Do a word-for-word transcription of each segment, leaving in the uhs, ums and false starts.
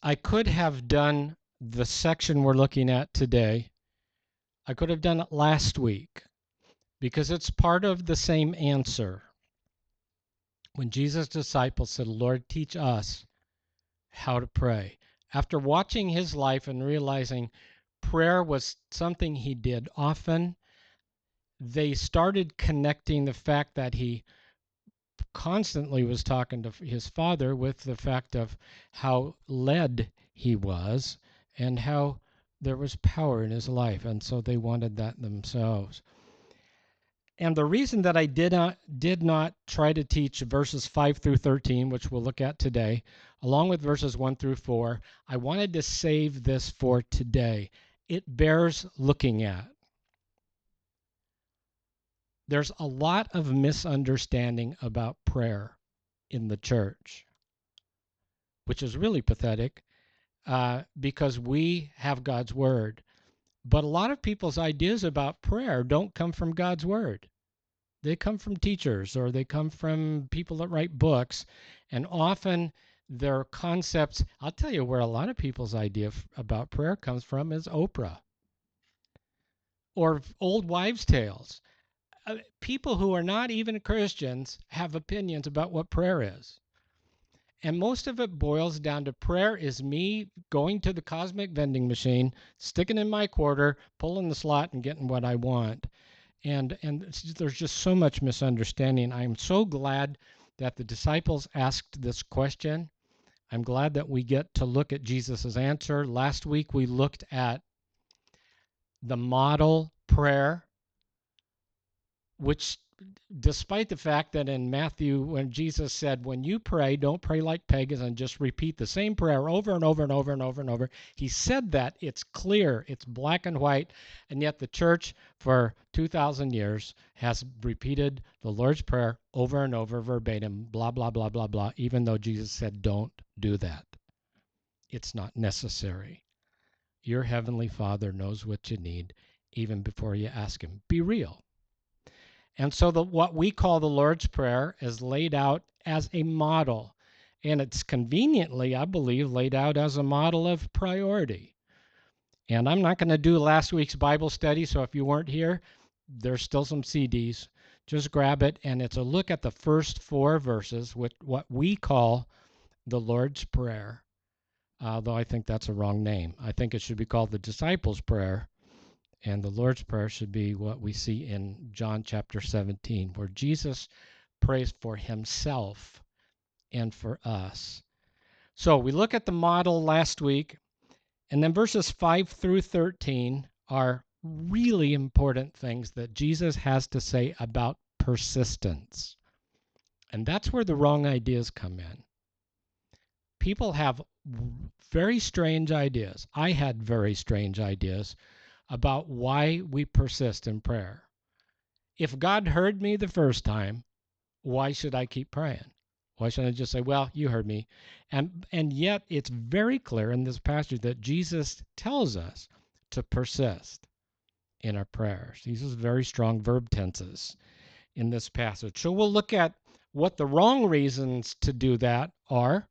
I could have done the section we're looking at today. I could have done it last week because it's part of the same answer. When Jesus' disciples said, Lord, teach us how to pray. After watching his life and realizing prayer was something he did often, they started connecting the fact that he constantly was talking to his Father with the fact of how led he was and how there was power in his life. And so they wanted that themselves. And the reason that I did not did not try to teach verses five through thirteen, which we'll look at today, along with verses one through four, I wanted to save this for today. It bears looking at. There's a lot of misunderstanding about prayer in the church, which is really pathetic uh, because we have God's word. But a lot of people's ideas about prayer don't come from God's word. They come from teachers or they come from people that write books, and often their concepts, I'll tell you where a lot of people's idea f- about prayer comes from is Oprah or old wives' tales. Uh, people who are not even Christians have opinions about what prayer is. And most of it boils down to prayer is me going to the cosmic vending machine, sticking in my quarter, pulling the slot, and getting what I want. And and there's just so much misunderstanding. I'm so glad that the disciples asked this question. I'm glad that we get to look at Jesus' answer. Last week we looked at the model prayer, which despite the fact that in Matthew, when Jesus said, when you pray, don't pray like pagans and just repeat the same prayer over and over and over and over and over. He said that. It's clear. It's black and white. And yet the church for two thousand years has repeated the Lord's Prayer over and over verbatim, blah, blah, blah, blah, blah, even though Jesus said, don't do that. It's not necessary. Your heavenly Father knows what you need even before you ask him. Be real. And so the, what we call the Lord's Prayer is laid out as a model. And it's conveniently, I believe, laid out as a model of priority. And I'm not going to do last week's Bible study, so if you weren't here, there's still some C Ds. Just grab it, and it's a look at the first four verses, with what we call the Lord's Prayer. Although I think that's a wrong name. I think it should be called the Disciples' Prayer. And the Lord's Prayer should be what we see in John chapter seventeen, where Jesus prays for himself and for us. So we look at the model last week, and then verses five through thirteen are really important things that Jesus has to say about persistence. And that's where the wrong ideas come in. People have very strange ideas. I had very strange ideas about why we persist in prayer. If God heard me the first time, why should I keep praying? Why should I just say, well, you heard me? And and yet it's very clear in this passage that Jesus tells us to persist in our prayers. He uses very strong verb tenses in this passage. So we'll look at what the wrong reasons to do that are,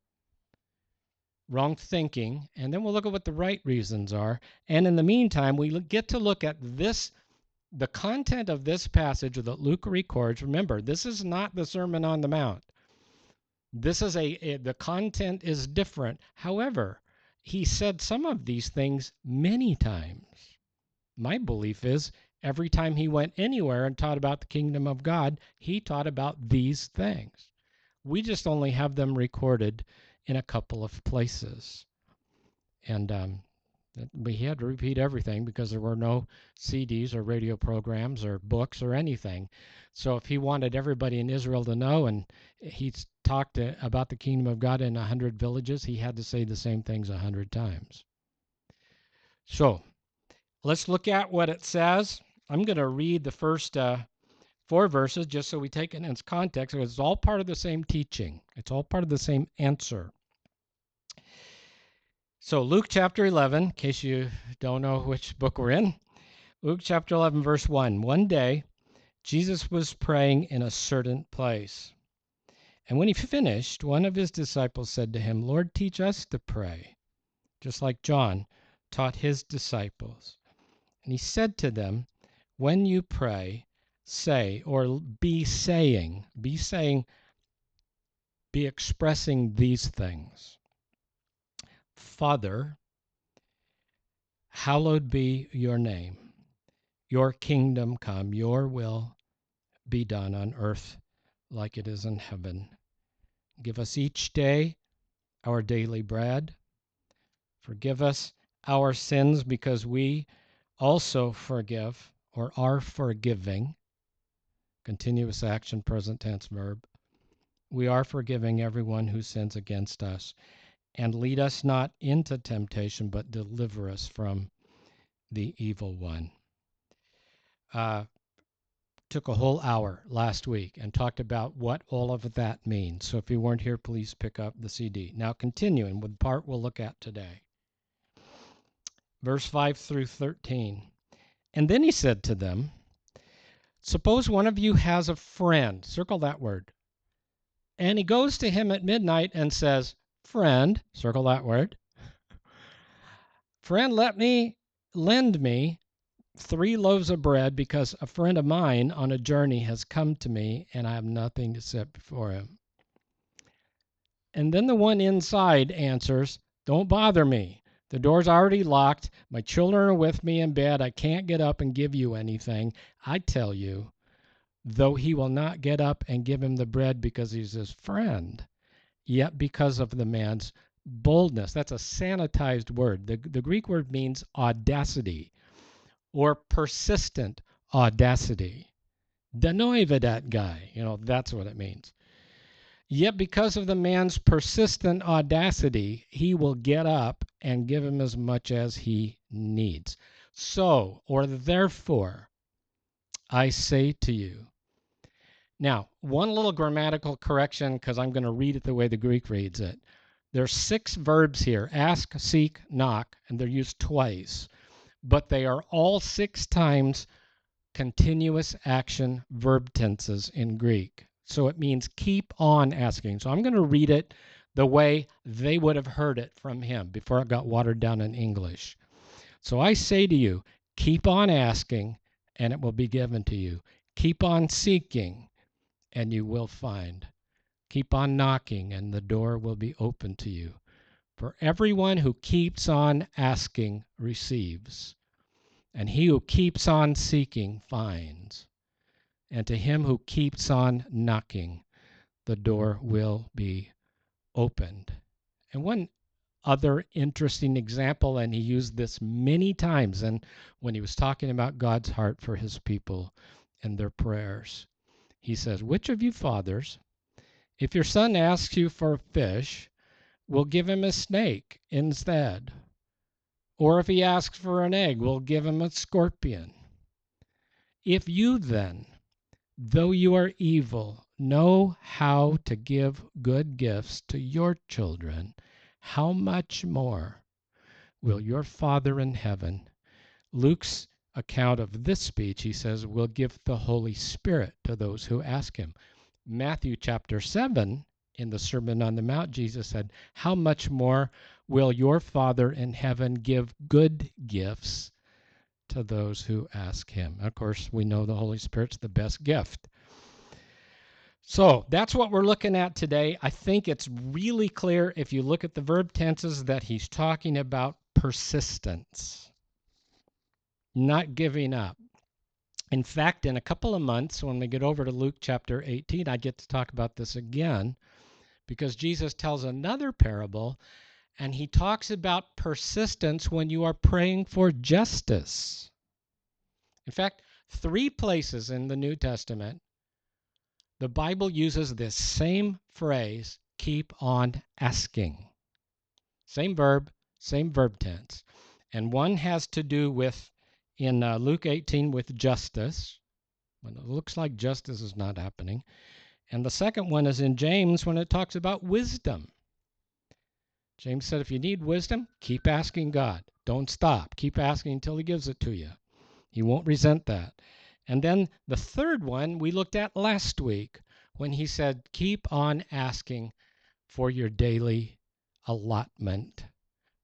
wrong thinking, and then we'll look at what the right reasons are. And in the meantime, we get to look at this, the content of this passage that Luke records. Remember, this is not the Sermon on the Mount. This is a, a the content is different. However, he said some of these things many times. My belief is every time he went anywhere and taught about the kingdom of God, he taught about these things. We just only have them recorded in a couple of places. And um, we had to repeat everything because there were no C Ds or radio programs or books or anything. So if he wanted everybody in Israel to know, and he talked to, about the kingdom of God in a hundred villages, he had to say the same things a hundred times. So let's look at what it says. I'm going to read the first uh, four verses just so we take it in its context, because it's all part of the same teaching. It's all part of the same answer. So Luke chapter eleven, in case you don't know which book we're in, Luke chapter eleven, verse one. One day, Jesus was praying in a certain place. And when he finished, one of his disciples said to him, Lord, teach us to pray, just like John taught his disciples. And he said to them, when you pray, say, or be saying, be saying, be expressing these things. Father, hallowed be your name. Your kingdom come, your will be done on earth like it is in heaven. Give us each day our daily bread. Forgive us our sins because we also forgive or are forgiving. Continuous action, present tense verb. We are forgiving everyone who sins against us. And lead us not into temptation, but deliver us from the evil one. Uh, took a whole hour last week and talked about what all of that means. So if you weren't here, please pick up the C D. Now continuing with the part we'll look at today. Verse five through thirteen. And then he said to them, suppose one of you has a friend, circle that word, and he goes to him at midnight and says, friend, circle that word, friend, let me, lend me three loaves of bread because a friend of mine on a journey has come to me and I have nothing to set before him. And then the one inside answers, don't bother me. The door's already locked. My children are with me in bed. I can't get up and give you anything. I tell you, though he will not get up and give him the bread because he's his friend, yet because of the man's boldness. That's a sanitized word. The, the Greek word means audacity or persistent audacity. Danoiva that guy. You know, that's what it means. Yet because of the man's persistent audacity, he will get up and give him as much as he needs. So, or therefore, I say to you. Now, one little grammatical correction, because I'm going to read it the way the Greek reads it. There's six verbs here, ask, seek, knock, and they're used twice. But they are all six times continuous action verb tenses in Greek. So it means keep on asking. So I'm going to read it the way they would have heard it from him before it got watered down in English. So I say to you, keep on asking and it will be given to you. Keep on seeking and you will find. Keep on knocking and the door will be open to you. For everyone who keeps on asking receives. And he who keeps on seeking finds. And to him who keeps on knocking, the door will be opened. And one other interesting example, and he used this many times, and when he was talking about God's heart for his people and their prayers, he says, which of you fathers, if your son asks you for a fish, will give him a snake instead? Or if he asks for an egg, will give him a scorpion? If you then, though you are evil, know how to give good gifts to your children, how much more will your Father in heaven? Luke's account of this speech, he says, will give the Holy Spirit to those who ask him. Matthew chapter seven, in the Sermon on the Mount, Jesus said, how much more will your Father in heaven give good gifts to those who ask him? Of course, we know the Holy Spirit's the best gift. So that's what we're looking at today. I think it's really clear if you look at the verb tenses that he's talking about persistence, not giving up. In fact, in a couple of months, when we get over to Luke chapter eighteen, I get to talk about this again because Jesus tells another parable and he talks about persistence when you are praying for justice. In fact, three places in the New Testament, the Bible uses this same phrase, keep on asking. Same verb, same verb tense. And one has to do with, in uh, Luke eighteen, with justice, when it looks like justice is not happening. And the second one is in James when it talks about wisdom. James said, if you need wisdom, keep asking God. Don't stop. Keep asking until he gives it to you. He won't resent that. And then the third one we looked at last week when he said, keep on asking for your daily allotment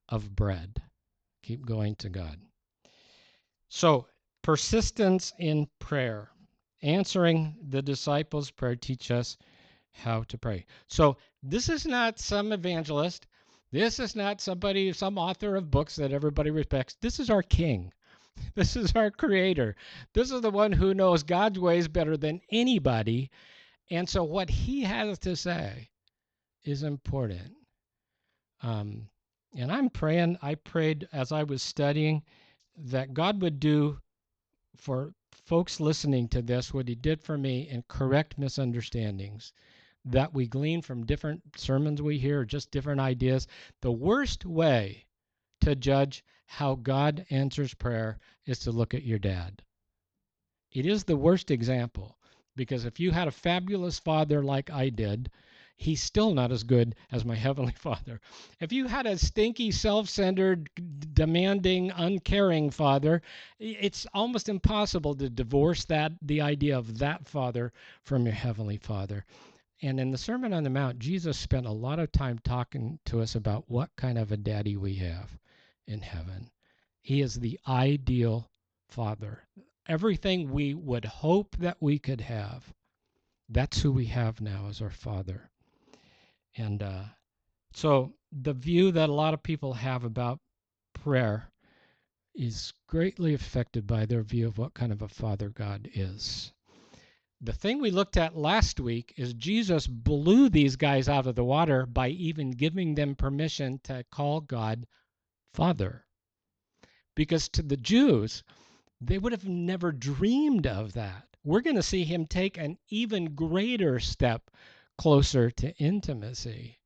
of bread. Keep going to God. So, persistence in prayer. Answering the disciples' prayer teach us how to pray. So, this is not some evangelist. This is not somebody, some author of books that everybody respects. This is our King. This is our Creator. This is the one who knows God's ways better than anybody. And so, what he has to say is important. Um, and I'm praying, I prayed as I was studying that God would do for folks listening to this what he did for me and correct misunderstandings that we glean from different sermons we hear, just different ideas. The worst way to judge how God answers prayer is to look at your dad. It is the worst example, because if you had a fabulous father like I did, he's still not as good as my Heavenly Father. If you had a stinky, self-centered, demanding, uncaring father, it's almost impossible to divorce that, the idea of that father, from your Heavenly Father. And in the Sermon on the Mount, Jesus spent a lot of time talking to us about what kind of a daddy we have in heaven. He is the ideal father. Everything we would hope that we could have, that's who we have now as our Father. And uh, so the view that a lot of people have about prayer is greatly affected by their view of what kind of a Father God is. The thing we looked at last week is Jesus blew these guys out of the water by even giving them permission to call God Father. Because to the Jews, they would have never dreamed of that. We're going to see him take an even greater step closer to intimacy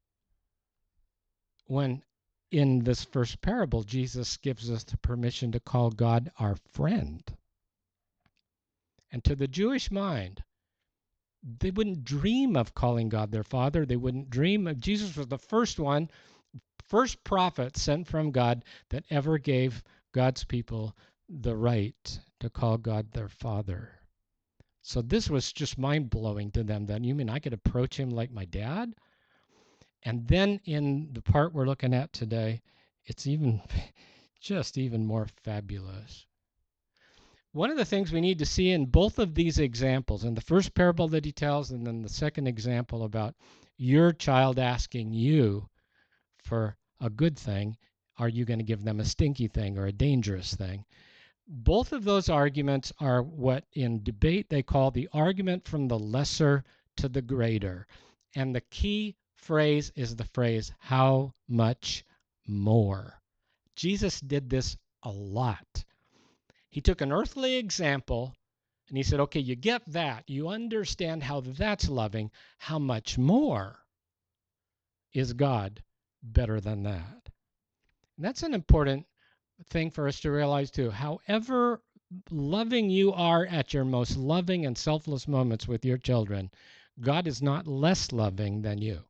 when in this first parable, Jesus gives us the permission to call God our friend. And to the Jewish mind, they wouldn't dream of calling God their Father. They wouldn't dream of, Jesus was the first one, first prophet sent from God that ever gave God's people the right to call God their Father. So this was just mind-blowing to them. Then you mean I could approach him like my dad? And then in the part we're looking at today, it's even just even more fabulous. One of the things we need to see in both of these examples, in the first parable that he tells, and then the second example about your child asking you for a good thing, are you going to give them a stinky thing or a dangerous thing? Both of those arguments are what in debate they call the argument from the lesser to the greater. And the key phrase is the phrase, how much more? Jesus did this a lot. He took an earthly example and he said, okay, you get that. You understand how that's loving. How much more is God better than that? And that's an important thing for us to realize too. However loving you are at your most loving and selfless moments with your children, God is not less loving than you.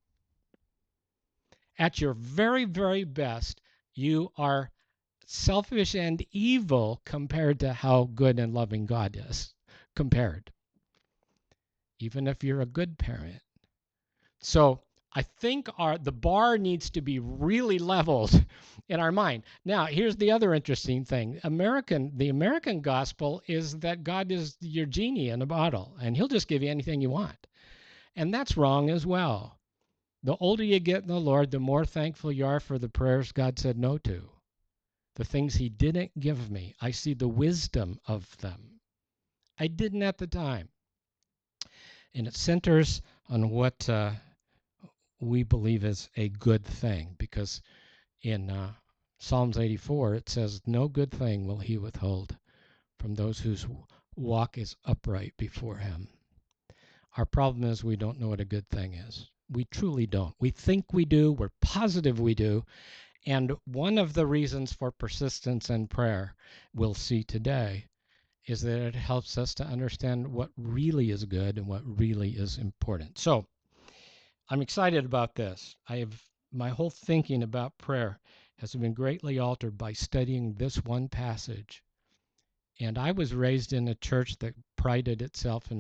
At your very, very best, you are selfish and evil compared to how good and loving God is, compared, even if you're a good parent. So I think our the bar needs to be really leveled in our mind. Now, here's the other interesting thing. American, the American gospel is that God is your genie in a bottle, and he'll just give you anything you want. And that's wrong as well. The older you get in the Lord, the more thankful you are for the prayers God said no to. The things he didn't give me, I see the wisdom of them. I didn't at the time. And it centers on what uh, we believe is a good thing, because in uh, Psalms eighty-four, it says, no good thing will he withhold from those whose walk is upright before him. Our problem is we don't know what a good thing is. We truly don't. We think we do. We're positive we do. And one of the reasons for persistence in prayer, we'll see today, is that it helps us to understand what really is good and what really is important. So I'm excited about this. I have my whole thinking about prayer has been greatly altered by studying this one passage. And I was raised in a church that prided itself in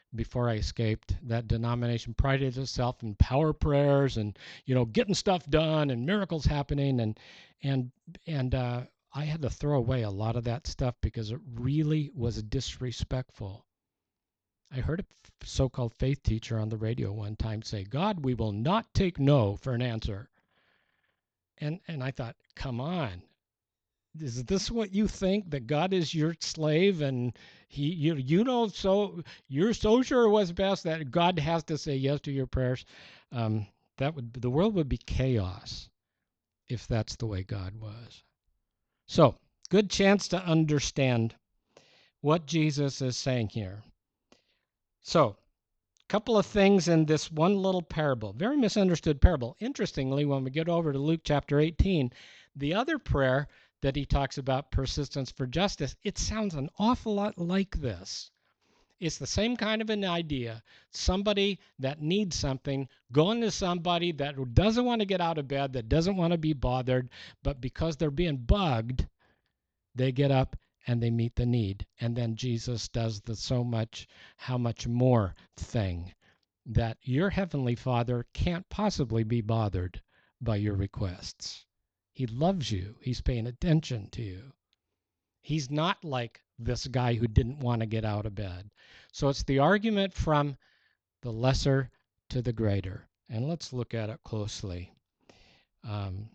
before I escaped that denomination. Prided itself in power prayers and, you know, getting stuff done and miracles happening. And, and, and, uh, I had to throw away a lot of that stuff because it really was disrespectful. I heard a so-called faith teacher on the radio one time say, "God, we will not take no for an answer." And and I thought, come on, is this what you think, that God is your slave and he you you know so you're so sure what's best that God has to say yes to your prayers? Um, that would the world would be chaos if that's the way God was. So, good chance to understand what Jesus is saying here. So, couple of things in this one little parable, very misunderstood parable. Interestingly, when we get over to Luke chapter eighteen, the other prayer that he talks about, persistence for justice, it sounds an awful lot like this. It's the same kind of an idea. Somebody that needs something, going to somebody that doesn't want to get out of bed, that doesn't want to be bothered, but because they're being bugged, they get up and they meet the need. And then Jesus does the so much, how much more thing, that your heavenly Father can't possibly be bothered by your requests. He loves you. He's paying attention to you. He's not like this guy who didn't want to get out of bed. So it's the argument from the lesser to the greater. And let's look at it closely. Um,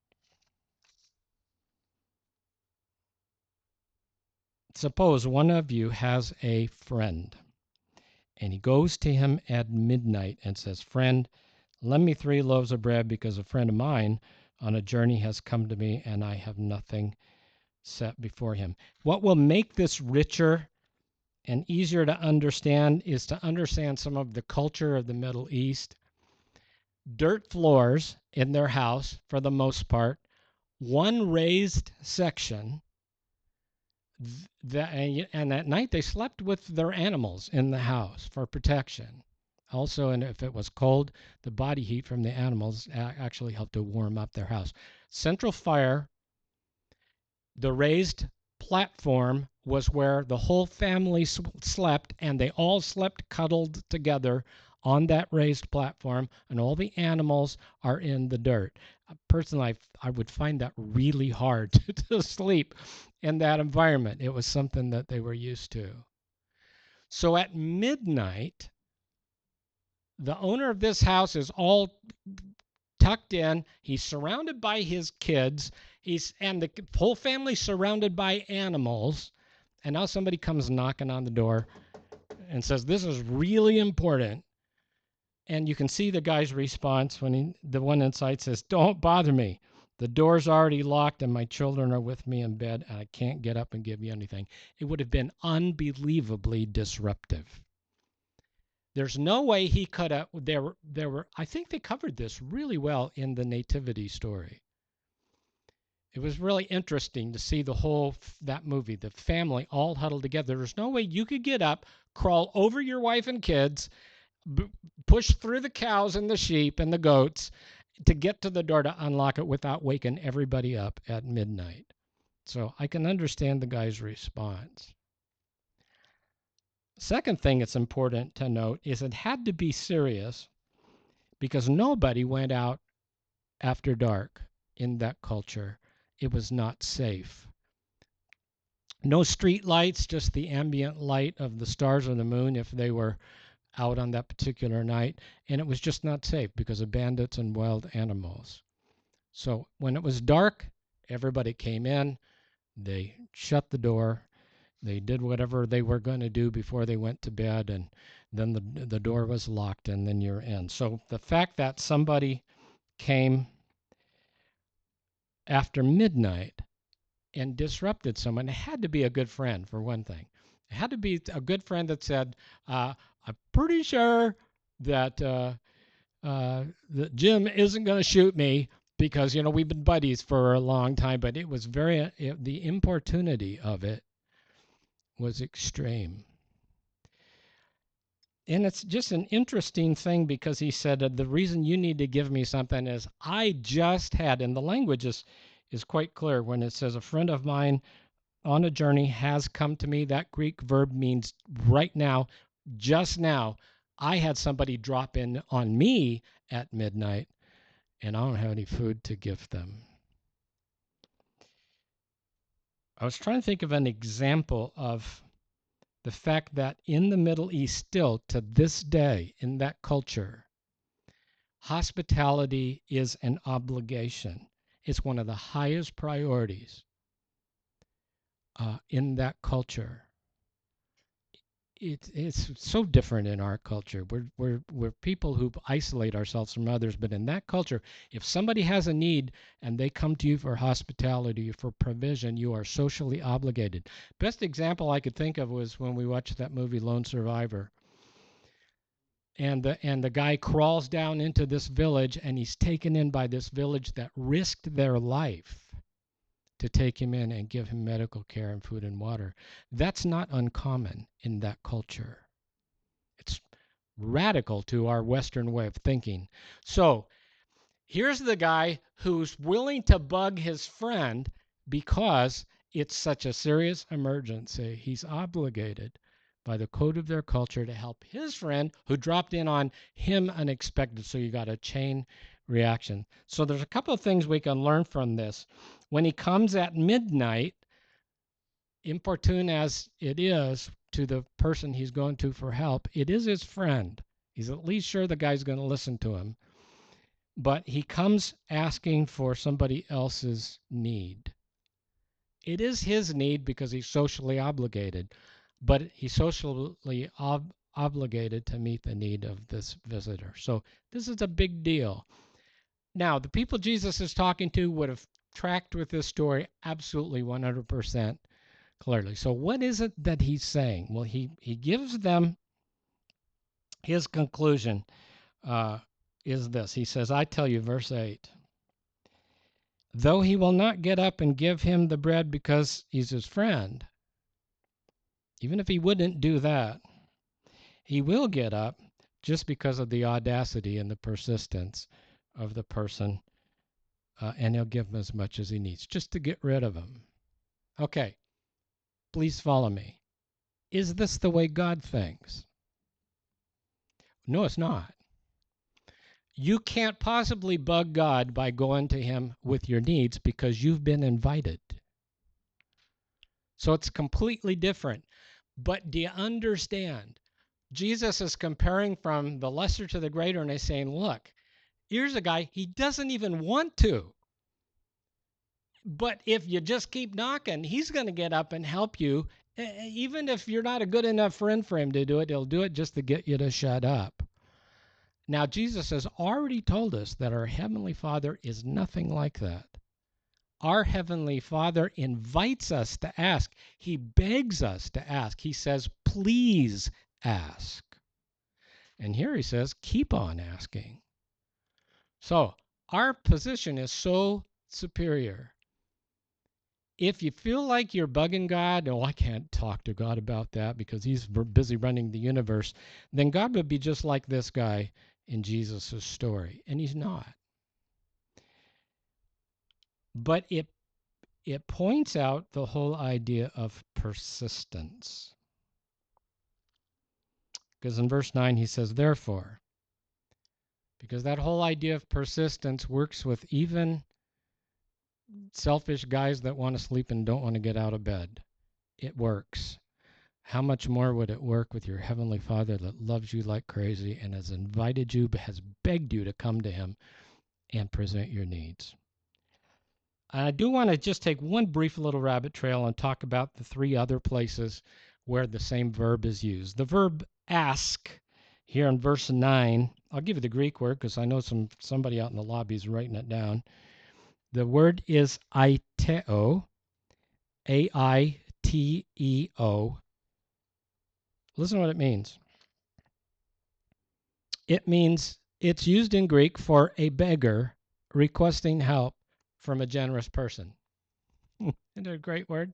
Suppose one of you has a friend, and he goes to him at midnight and says, "Friend, lend me three loaves of bread because a friend of mine on a journey has come to me and I have nothing set before him." What will make this richer and easier to understand is to understand some of the culture of the Middle East. Dirt floors in their house, for the most part, one raised section. That, and at night they slept with their animals in the house for protection. Also, and if it was cold, the body heat from the animals actually helped to warm up their house. Central fire, the raised platform, was where the whole family slept, and they all slept cuddled together on that raised platform, and all the animals are in the dirt. Personally, I, I would find that really hard to, to sleep in that environment. It was something that they were used to. So at midnight, the owner of this house is all tucked in. He's surrounded by his kids. He's and the whole family surrounded by animals. And now somebody comes knocking on the door and says, "This is really important." And you can see the guy's response when he, the one inside says, "Don't bother me. The door's already locked and my children are with me in bed and I can't get up and give you anything." It would have been unbelievably disruptive. There's no way he could have, there were, there were, I think they covered this really well in the Nativity story. It was really interesting to see the whole, that movie, the family all huddled together. There's no way you could get up, crawl over your wife and kids, b- push through the cows and the sheep and the goats to get to the door to unlock it without waking everybody up at midnight. So I can understand the guy's response. Second thing it's important to note is it had to be serious because nobody went out after dark in that culture. It was not safe. No street lights, just the ambient light of the stars or the moon if they were out on that particular night. And it was just not safe because of bandits and wild animals. So when it was dark, everybody came in, they shut the door, they did whatever they were going to do before they went to bed, and then the the door was locked, and then you're in. So the fact that somebody came after midnight and disrupted someone, it had to be a good friend, for one thing. It had to be a good friend that said, uh, "I'm pretty sure that uh, uh, that Jim isn't going to shoot me because, you know, we've been buddies for a long time." But it was very, it, the importunity of it was extreme. And it's just an interesting thing because he said, uh, the reason you need to give me something is I just had, and the language is, is quite clear when it says a friend of mine on a journey has come to me. That Greek verb means right now, Just now, I had somebody drop in on me at midnight, and I don't have any food to give them. I was trying to think of an example of the fact that in the Middle East, still to this day, in that culture, hospitality is an obligation. It's one of the highest priorities uh, in that culture. It, it's so different in our culture. We're, we're, we're people who isolate ourselves from others, but in that culture, if somebody has a need and they come to you for hospitality, for provision, you are socially obligated. Best example I could think of was when we watched that movie Lone Survivor. And the, and the guy crawls down into this village, and he's taken in by this village that risked their life to take him in and give him medical care and food and water. That's not uncommon in that culture. It's radical to our Western way of thinking. So here's the guy who's willing to bug his friend because it's such a serious emergency. He's obligated by the code of their culture to help his friend who dropped in on him unexpected. So you got a chain reaction. So there's a couple of things we can learn from this. When he comes at midnight, importune as it is to the person he's going to for help, it is his friend. He's at least sure the guy's going to listen to him. But he comes asking for somebody else's need. It is his need because he's socially obligated, but he's socially ob- obligated to meet the need of this visitor. So this is a big deal. Now, the people Jesus is talking to would have tracked with this story absolutely one hundred percent clearly. So what is it that he's saying? Well, he, he gives them his conclusion uh, is this. He says, I tell you, verse eight, though he will not get up and give him the bread because he's his friend, even if he wouldn't do that, he will get up just because of the audacity and the persistence of the person, uh, and he'll give him as much as he needs just to get rid of him. Okay, please follow me. Is this the way God thinks? No, it's not. You can't possibly bug God by going to him with your needs because you've been invited. So it's completely different. But do you understand? Jesus is comparing from the lesser to the greater, and he's saying, look, here's a guy, he doesn't even want to. But if you just keep knocking, he's going to get up and help you. Even if you're not a good enough friend for him to do it, he'll do it just to get you to shut up. Now, Jesus has already told us that our Heavenly Father is nothing like that. Our Heavenly Father invites us to ask. He begs us to ask. He says, please ask. And here he says, keep on asking. So our position is so superior. If you feel like you're bugging God, oh, I can't talk to God about that because he's busy running the universe, then God would be just like this guy in Jesus' story, and he's not. But it it points out the whole idea of persistence. Because in verse nine he says, therefore, because that whole idea of persistence works with even selfish guys that want to sleep and don't want to get out of bed. It works. How much more would it work with your Heavenly Father that loves you like crazy and has invited you, has begged you to come to him and present your needs? I do want to just take one brief little rabbit trail and talk about the three other places where the same verb is used. The verb ask here in verse nine, I'll give you the Greek word because I know some somebody out in the lobby is writing it down. The word is aiteo, A I T E O. Listen to what it means. It means it's used in Greek for a beggar requesting help from a generous person. Isn't it a great word?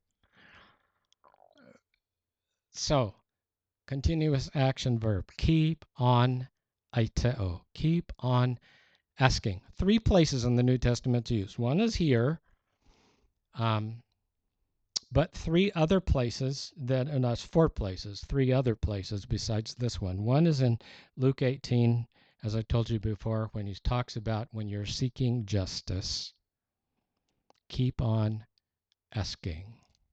So, continuous action verb. Keep on aiteo. Keep on asking. Three places in the New Testament it's used. One is here. Um, but three other places that, and that's four places, three other places besides this one. One is in Luke eighteen, as I told you before, when he talks about when you're seeking justice, keep on asking.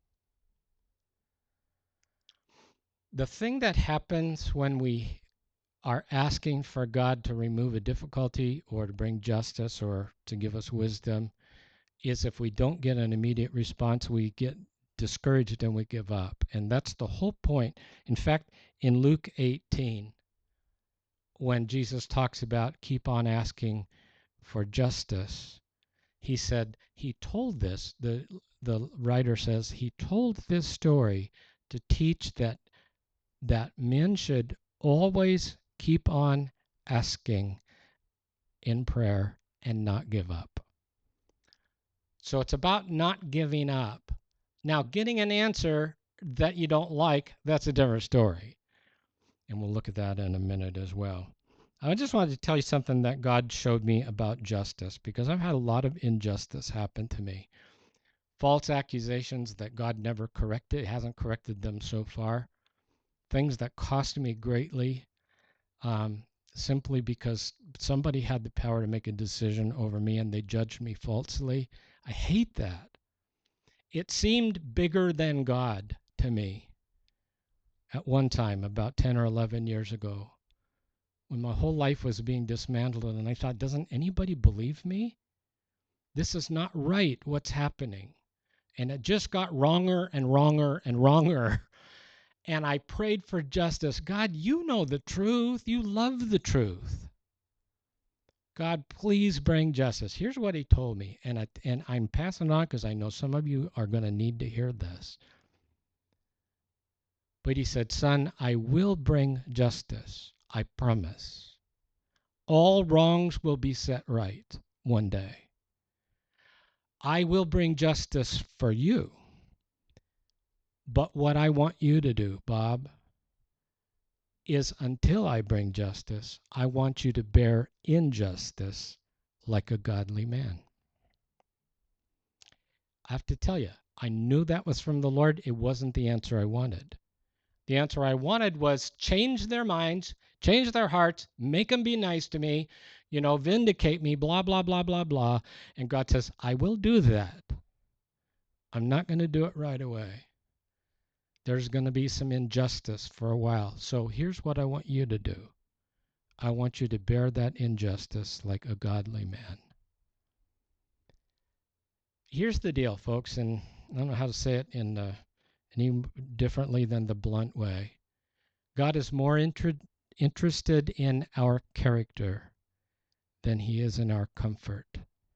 The thing that happens when we are asking for God to remove a difficulty or to bring justice or to give us wisdom is if we don't get an immediate response, we get discouraged and we give up. And that's the whole point. In fact, in Luke eighteen, when Jesus talks about keep on asking for justice, he said he told this, the, the writer says he told this story to teach that that men should always keep on asking in prayer and not give up. So it's about not giving up. Now, getting an answer that you don't like, that's a different story. And we'll look at that in a minute as well. I just wanted to tell you something that God showed me about justice, because I've had a lot of injustice happen to me. False accusations that God never corrected, hasn't corrected them so far. Things that cost me greatly, um, simply because somebody had the power to make a decision over me and they judged me falsely. I hate that. It seemed bigger than God to me at one time, about ten or eleven years ago, when my whole life was being dismantled, and I thought, doesn't anybody believe me? This is not right, what's happening. And it just got wronger and wronger and wronger. And I prayed for justice. God, you know the truth. You love the truth. God, please bring justice. Here's what he told me, and, I, and I'm passing on because I know some of you are going to need to hear this. But he said, son, I will bring justice. I promise. All wrongs will be set right one day. I will bring justice for you. But what I want you to do, Bob, is until I bring justice, I want you to bear injustice like a godly man. I have to tell you, I knew that was from the Lord. It wasn't the answer I wanted. The answer I wanted was change their minds, change their hearts, make them be nice to me, you know, vindicate me, blah, blah, blah, blah, blah. And God says, I will do that. I'm not going to do it right away. There's going to be some injustice for a while. So here's what I want you to do. I want you to bear that injustice like a godly man. Here's the deal, folks, and I don't know how to say it in uh, any differently than the blunt way. God is more inter- interested in our character than he is in our comfort.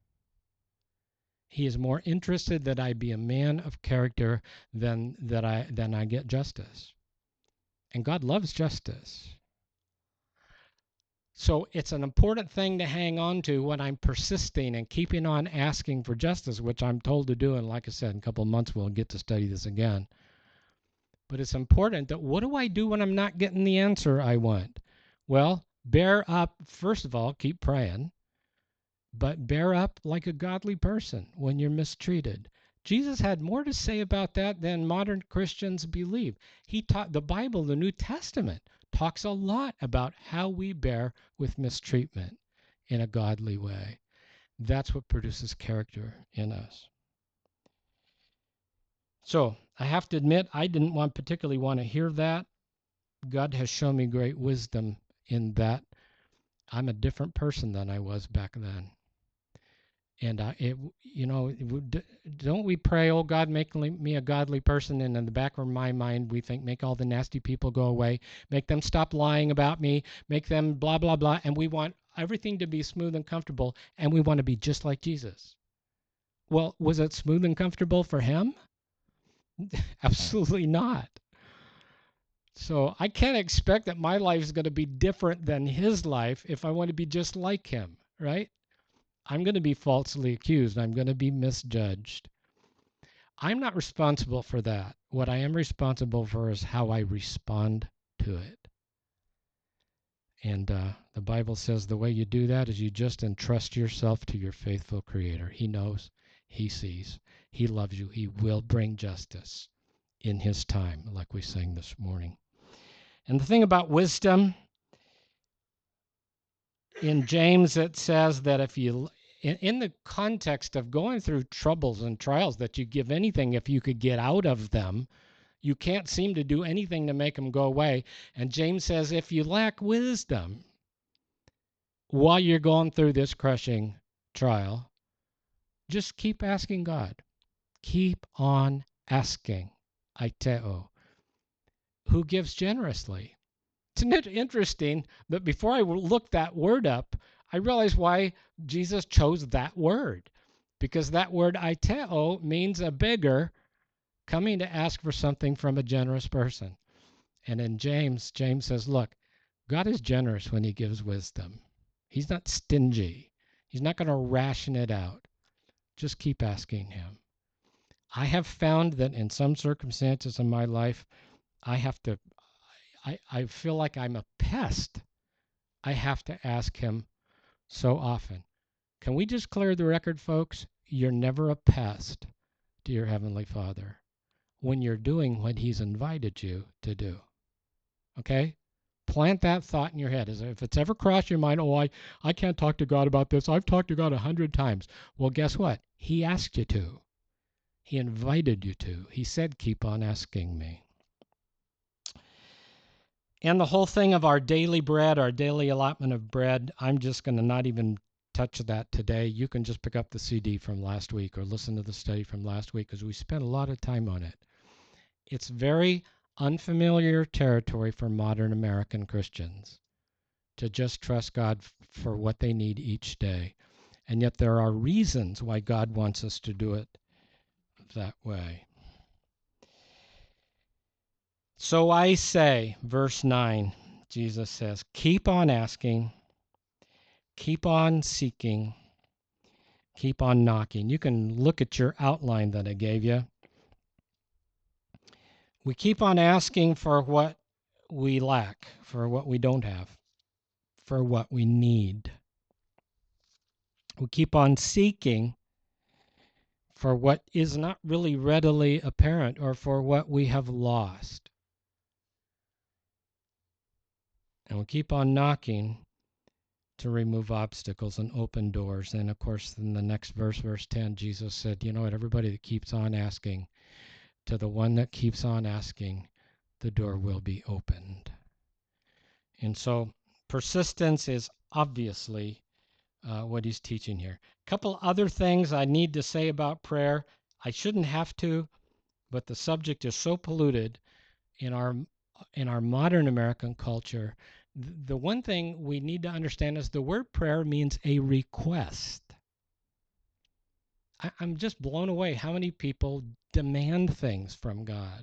He is more interested that I be a man of character than that I than I get justice. And God loves justice. So it's an important thing to hang on to when I'm persisting and keeping on asking for justice, which I'm told to do. And like I said, in a couple of months, we'll get to study this again. But it's important that what do I do when I'm not getting the answer I want? Well, bear up. First of all, keep praying. But bear up like a godly person when you're mistreated. Jesus had more to say about that than modern Christians believe. He taught the Bible, the New Testament, talks a lot about how we bear with mistreatment in a godly way. That's what produces character in us. So I have to admit, I didn't want particularly want to hear that. God has shown me great wisdom in that. I'm a different person than I was back then. And uh, it, you know, don't we pray, oh God, make me a godly person? And in the back of my mind, we think, make all the nasty people go away, make them stop lying about me, make them blah, blah, blah. And we want everything to be smooth and comfortable, and we want to be just like Jesus. Well, was it smooth and comfortable for him? Absolutely not. So I can't expect that my life is going to be different than his life if I want to be just like him, right? I'm going to be falsely accused. I'm going to be misjudged. I'm not responsible for that. What I am responsible for is how I respond to it. And uh, the Bible says the way you do that is you just entrust yourself to your faithful Creator. He knows, He sees, He loves you. He will bring justice in His time, like we sang this morning. And the thing about wisdom, in James it says that if you, in, in the context of going through troubles and trials, that you give anything if you could get out of them. You can't seem to do anything to make them go away. And James says if you lack wisdom while you're going through this crushing trial, just keep asking God. Keep on asking. Aiteo, who gives generously. Isn't it interesting that before I looked that word up, I realized why Jesus chose that word. Because that word aiteo means a beggar coming to ask for something from a generous person. And in James, James says, look, God is generous when he gives wisdom. He's not stingy. He's not going to ration it out. Just keep asking him. I have found that in some circumstances in my life, I have to, I, I feel like I'm a pest. I have to ask him so often. Can we just clear the record, folks? You're never a pest to your Heavenly Father when you're doing what he's invited you to do. Okay? Plant that thought in your head. As if it's ever crossed your mind, oh, I, I can't talk to God about this. I've talked to God a hundred times. Well, guess what? He asked you to. He invited you to. He said, keep on asking me. And the whole thing of our daily bread, our daily allotment of bread, I'm just going to not even touch that today. You can just pick up the C D from last week or listen to the study from last week because we spent a lot of time on it. It's very unfamiliar territory for modern American Christians to just trust God for what they need each day. And yet there are reasons why God wants us to do it that way. So I say, verse nine, Jesus says, keep on asking, keep on seeking, keep on knocking. You can look at your outline that I gave you. We keep on asking for what we lack, for what we don't have, for what we need. We keep on seeking for what is not really readily apparent or for what we have lost. And we keep on knocking to remove obstacles and open doors. And of course, in the next verse, verse ten, Jesus said, you know what, everybody that keeps on asking, to the one that keeps on asking, the door will be opened. And so persistence is obviously uh, what he's teaching here. A couple other things I need to say about prayer. I shouldn't have to, but the subject is so polluted in our in our modern American culture. The one thing we need to understand is the word prayer means a request. I, I'm just blown away how many people demand things from God.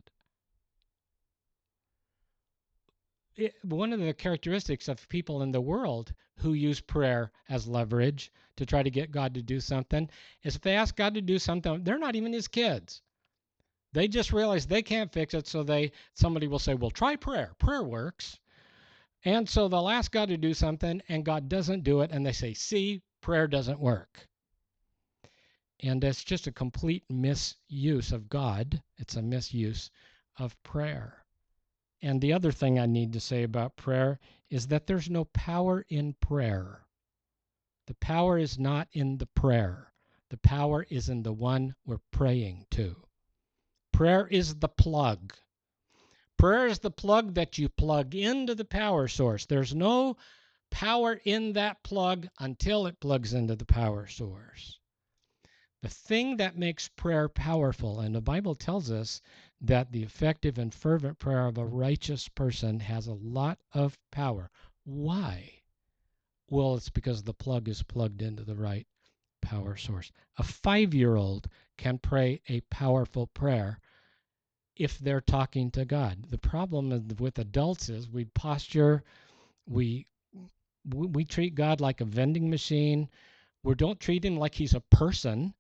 It, one of the characteristics of people in the world who use prayer as leverage to try to get God to do something is if they ask God to do something, they're not even his kids. They just realize they can't fix it, so they somebody will say, well, try prayer. Prayer works. And so they'll ask God to do something, and God doesn't do it, and they say, see, prayer doesn't work. And it's just a complete misuse of God. It's a misuse of prayer. And the other thing I need to say about prayer is that there's no power in prayer. The power is not in the prayer. The power is in the one we're praying to. Prayer is the plug. Prayer is the plug that you plug into the power source. There's no power in that plug until it plugs into the power source. The thing that makes prayer powerful, and the Bible tells us that the effective and fervent prayer of a righteous person has a lot of power. Why? Well, it's because the plug is plugged into the right power source. A five-year-old can pray a powerful prayer if they're talking to God. The problem with adults is we posture, we we treat God like a vending machine. We don't treat him like he's a person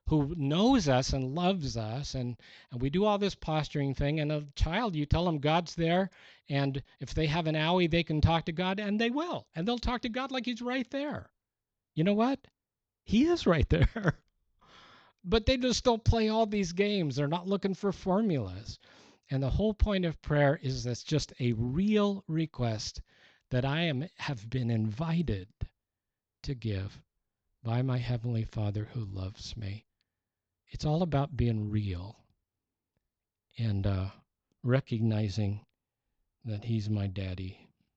who knows us and loves us, and, and we do all this posturing thing, and a child, you tell them God's there, and if they have an owie, they can talk to God, and they will. And they'll talk to God like he's right there. You know what? He is right there. But they just don't play all these games. They're not looking for formulas. And the whole point of prayer is that's just a real request that I am have been invited to give by my Heavenly Father who loves me. It's all about being real and uh, recognizing that he's my daddy.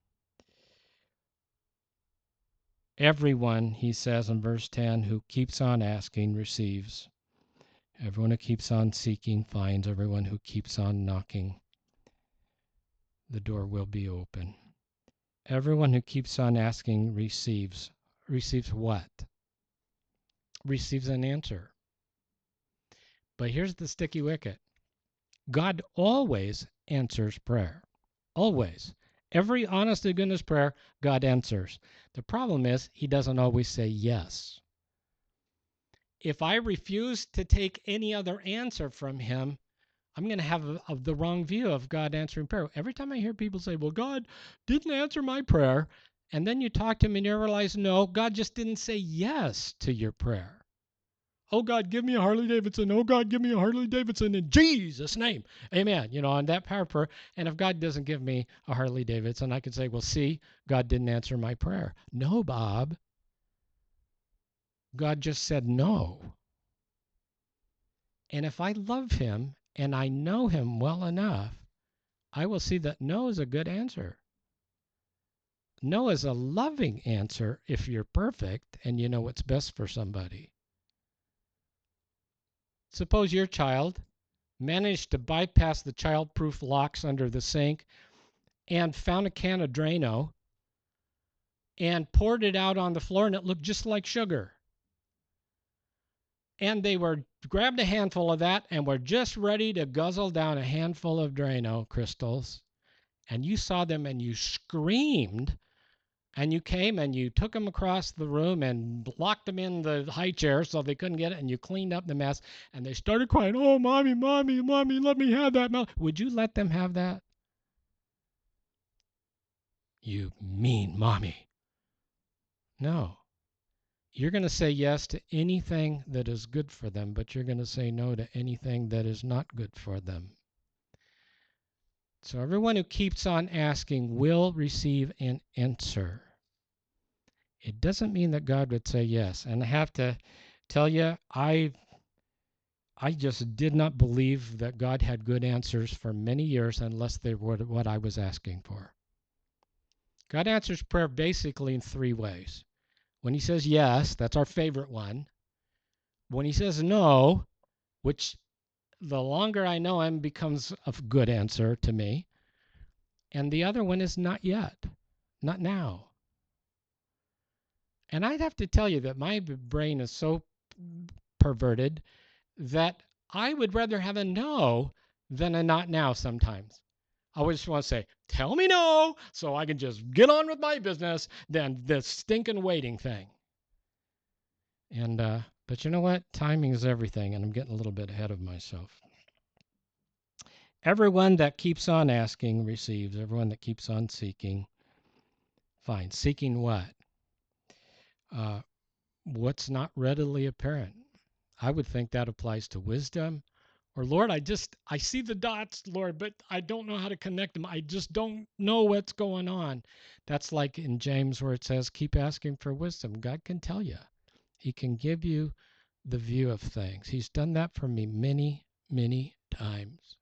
Everyone, he says in verse ten, who keeps on asking receives. Everyone who keeps on seeking finds. Everyone who keeps on knocking, the door will be open. Everyone who keeps on asking receives. Receives what? Receives an answer. But here's the sticky wicket. God always answers prayer. Always. Every honest to goodness prayer, God answers. The problem is he doesn't always say yes. If I refuse to take any other answer from him, I'm going to have a, a, the wrong view of God answering prayer. Every time I hear people say, well, God didn't answer my prayer, and then you talk to him and you realize, no, God just didn't say yes to your prayer. Oh, God, give me a Harley Davidson. Oh, God, give me a Harley Davidson in Jesus' name. Amen. You know, on that power prayer. And if God doesn't give me a Harley Davidson, I can say, well, see, God didn't answer my prayer. No, Bob. God just said no. And if I love him and I know him well enough, I will see that no is a good answer. No is a loving answer if you're perfect and you know what's best for somebody. Suppose your child managed to bypass the child-proof locks under the sink and found a can of Drano and poured it out on the floor, and it looked just like sugar. And they were grabbed a handful of that and were just ready to guzzle down a handful of Drano crystals. And you saw them and you screamed. And you came and you took them across the room and locked them in the high chair so they couldn't get it, and you cleaned up the mess, and they started crying, oh, mommy, mommy, mommy, let me have that milk. Would you let them have that? You mean mommy. No. You're going to say yes to anything that is good for them, but you're going to say no to anything that is not good for them. So everyone who keeps on asking will receive an answer. It doesn't mean that God would say yes. And I have to tell you, I I just did not believe that God had good answers for many years unless they were what I was asking for. God answers prayer basically in three ways. When he says yes, that's our favorite one. When he says no, which the longer I know him becomes a good answer to me. And the other one is not yet, not now. And I'd have to tell you that my brain is so perverted that I would rather have a no than a not now sometimes. I always just want to say, tell me no so I can just get on with my business than this stinking waiting thing. And, uh, but you know what? Timing is everything, and I'm getting a little bit ahead of myself. Everyone that keeps on asking receives. Everyone that keeps on seeking finds. Seeking what? Uh, what's not readily apparent. I would think that applies to wisdom. Or, Lord, I just, I see the dots, Lord, but I don't know how to connect them. I just don't know what's going on. That's like in James where it says, keep asking for wisdom. God can tell you. He can give you the view of things. He's done that for me many, many times.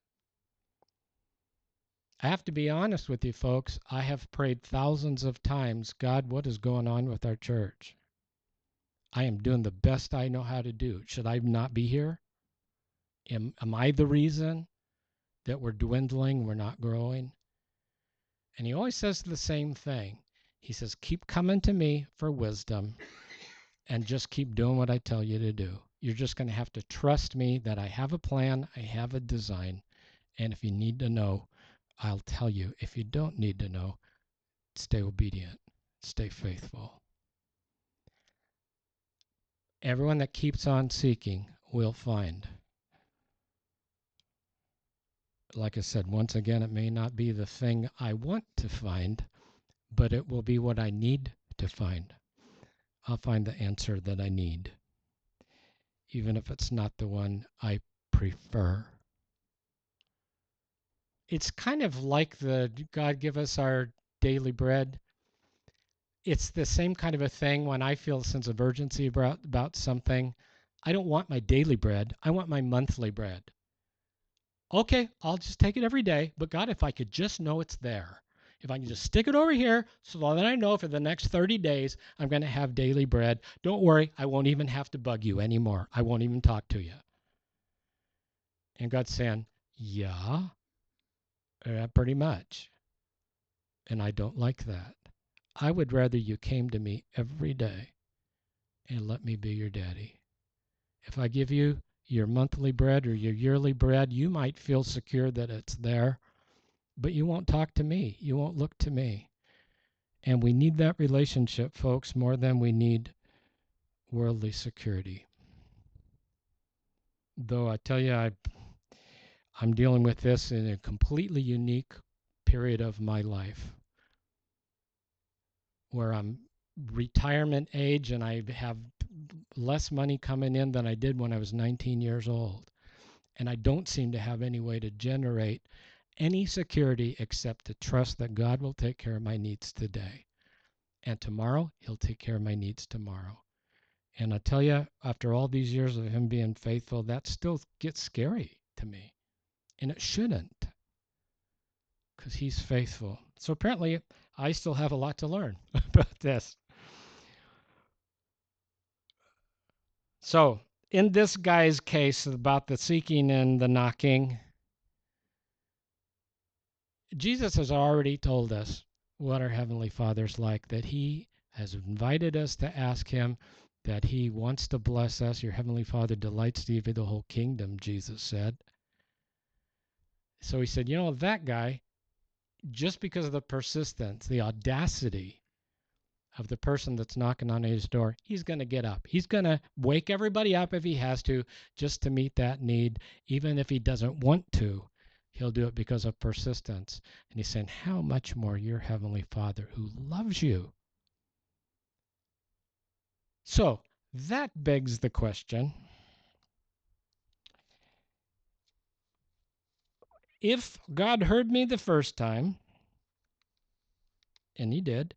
I have to be honest with you, folks. I have prayed thousands of times, God, what is going on with our church? I am doing the best I know how to do. Should I not be here? Am, am I the reason that we're dwindling, we're not growing? And he always says the same thing. He says, keep coming to me for wisdom and just keep doing what I tell you to do. You're just going to have to trust me that I have a plan, I have a design, and if you need to know, I'll tell you. If you don't need to know, stay obedient, stay faithful. Everyone that keeps on seeking we'll find. Like I said, once again, it may not be the thing I want to find, but it will be what I need to find. I'll find the answer that I need, even if it's not the one I prefer. It's kind of like the God give us our daily bread. It's the same kind of a thing when I feel a sense of urgency about, about something. I don't want my daily bread. I want my monthly bread. Okay, I'll just take it every day. But God, if I could just know it's there. If I can just stick it over here so that I know for the next thirty days I'm going to have daily bread. Don't worry, I won't even have to bug you anymore. I won't even talk to you. And God's saying, yeah, uh, pretty much. And I don't like that. I would rather you came to me every day and let me be your daddy. If I give you your monthly bread or your yearly bread, you might feel secure that it's there, but you won't talk to me. You won't look to me. And we need that relationship, folks, more than we need worldly security. Though I tell you, I, I'm dealing with this in a completely unique period of my life where I'm retirement age and I have less money coming in than I did when I was nineteen years old. And I don't seem to have any way to generate any security except to trust that God will take care of my needs today. And tomorrow, he'll take care of my needs tomorrow. And I tell you, after all these years of him being faithful, that still gets scary to me. And it shouldn't, because he's faithful. So apparently, I still have a lot to learn about this. So in this guy's case about the seeking and the knocking, Jesus has already told us what our Heavenly Father's like, that he has invited us to ask him, that he wants to bless us. Your Heavenly Father delights to give you the whole kingdom, Jesus said. So he said, you know, that guy, just because of the persistence, the audacity of the person that's knocking on his door, he's going to get up. He's going to wake everybody up if he has to, just to meet that need, even if he doesn't want to. He'll do it because of persistence. And he's saying, how much more your Heavenly Father who loves you. So that begs the question, if God heard me the first time, and he did,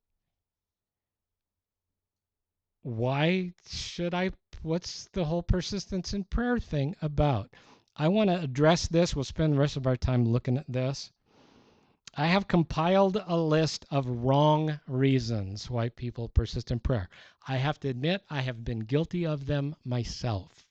why should I, what's the whole persistence in prayer thing about? I want to address this. We'll spend the rest of our time looking at this. I have compiled a list of wrong reasons why people persist in prayer. I have to admit, I have been guilty of them myself.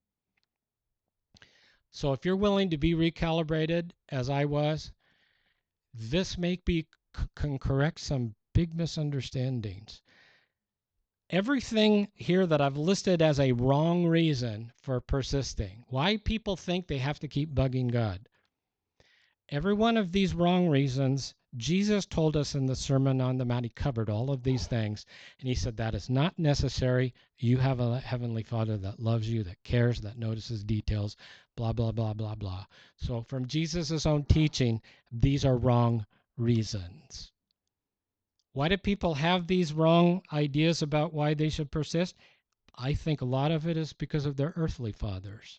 So if you're willing to be recalibrated, as I was, this may be, can correct some big misunderstandings. Everything here that I've listed as a wrong reason for persisting, why people think they have to keep bugging God. Every one of these wrong reasons, Jesus told us in the Sermon on the Mount. He covered all of these things, and he said that is not necessary. You have a Heavenly Father that loves you, that cares, that notices details, blah, blah, blah, blah, blah. So from Jesus' own teaching, these are wrong reasons. Why do people have these wrong ideas about why they should persist? I think a lot of it is because of their earthly fathers.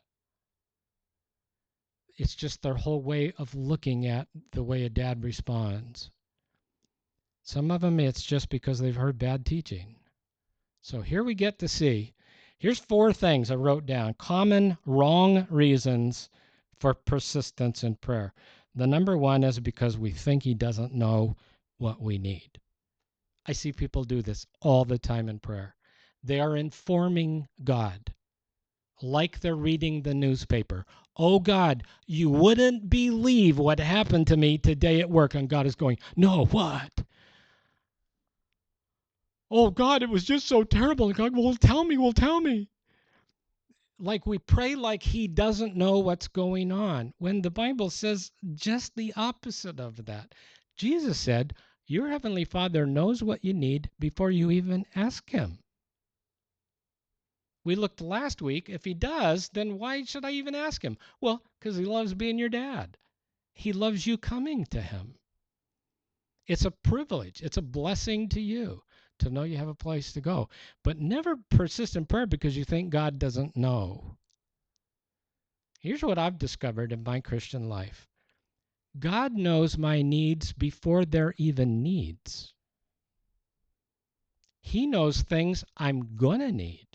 It's just their whole way of looking at the way a dad responds. Some of them, it's just because they've heard bad teaching. So here we get to see. Here's four things I wrote down. Common wrong reasons for persistence in prayer. The number one is because we think he doesn't know what we need. I see people do this all the time in prayer. They are informing God, like they're reading the newspaper. Oh God, you wouldn't believe what happened to me today at work. And God is going, no, what? Oh God, it was just so terrible. And God, well, tell me, well, tell me. Like we pray like he doesn't know what's going on, when the Bible says just the opposite of that. Jesus said, your Heavenly Father knows what you need before you even ask him. We looked last week. If he does, then why should I even ask him? Well, because he loves being your dad. He loves you coming to him. It's a privilege. It's a blessing to you to know you have a place to go. But never persist in prayer because you think God doesn't know. Here's what I've discovered in my Christian life. God knows my needs before they're even needs. He knows things I'm going to need.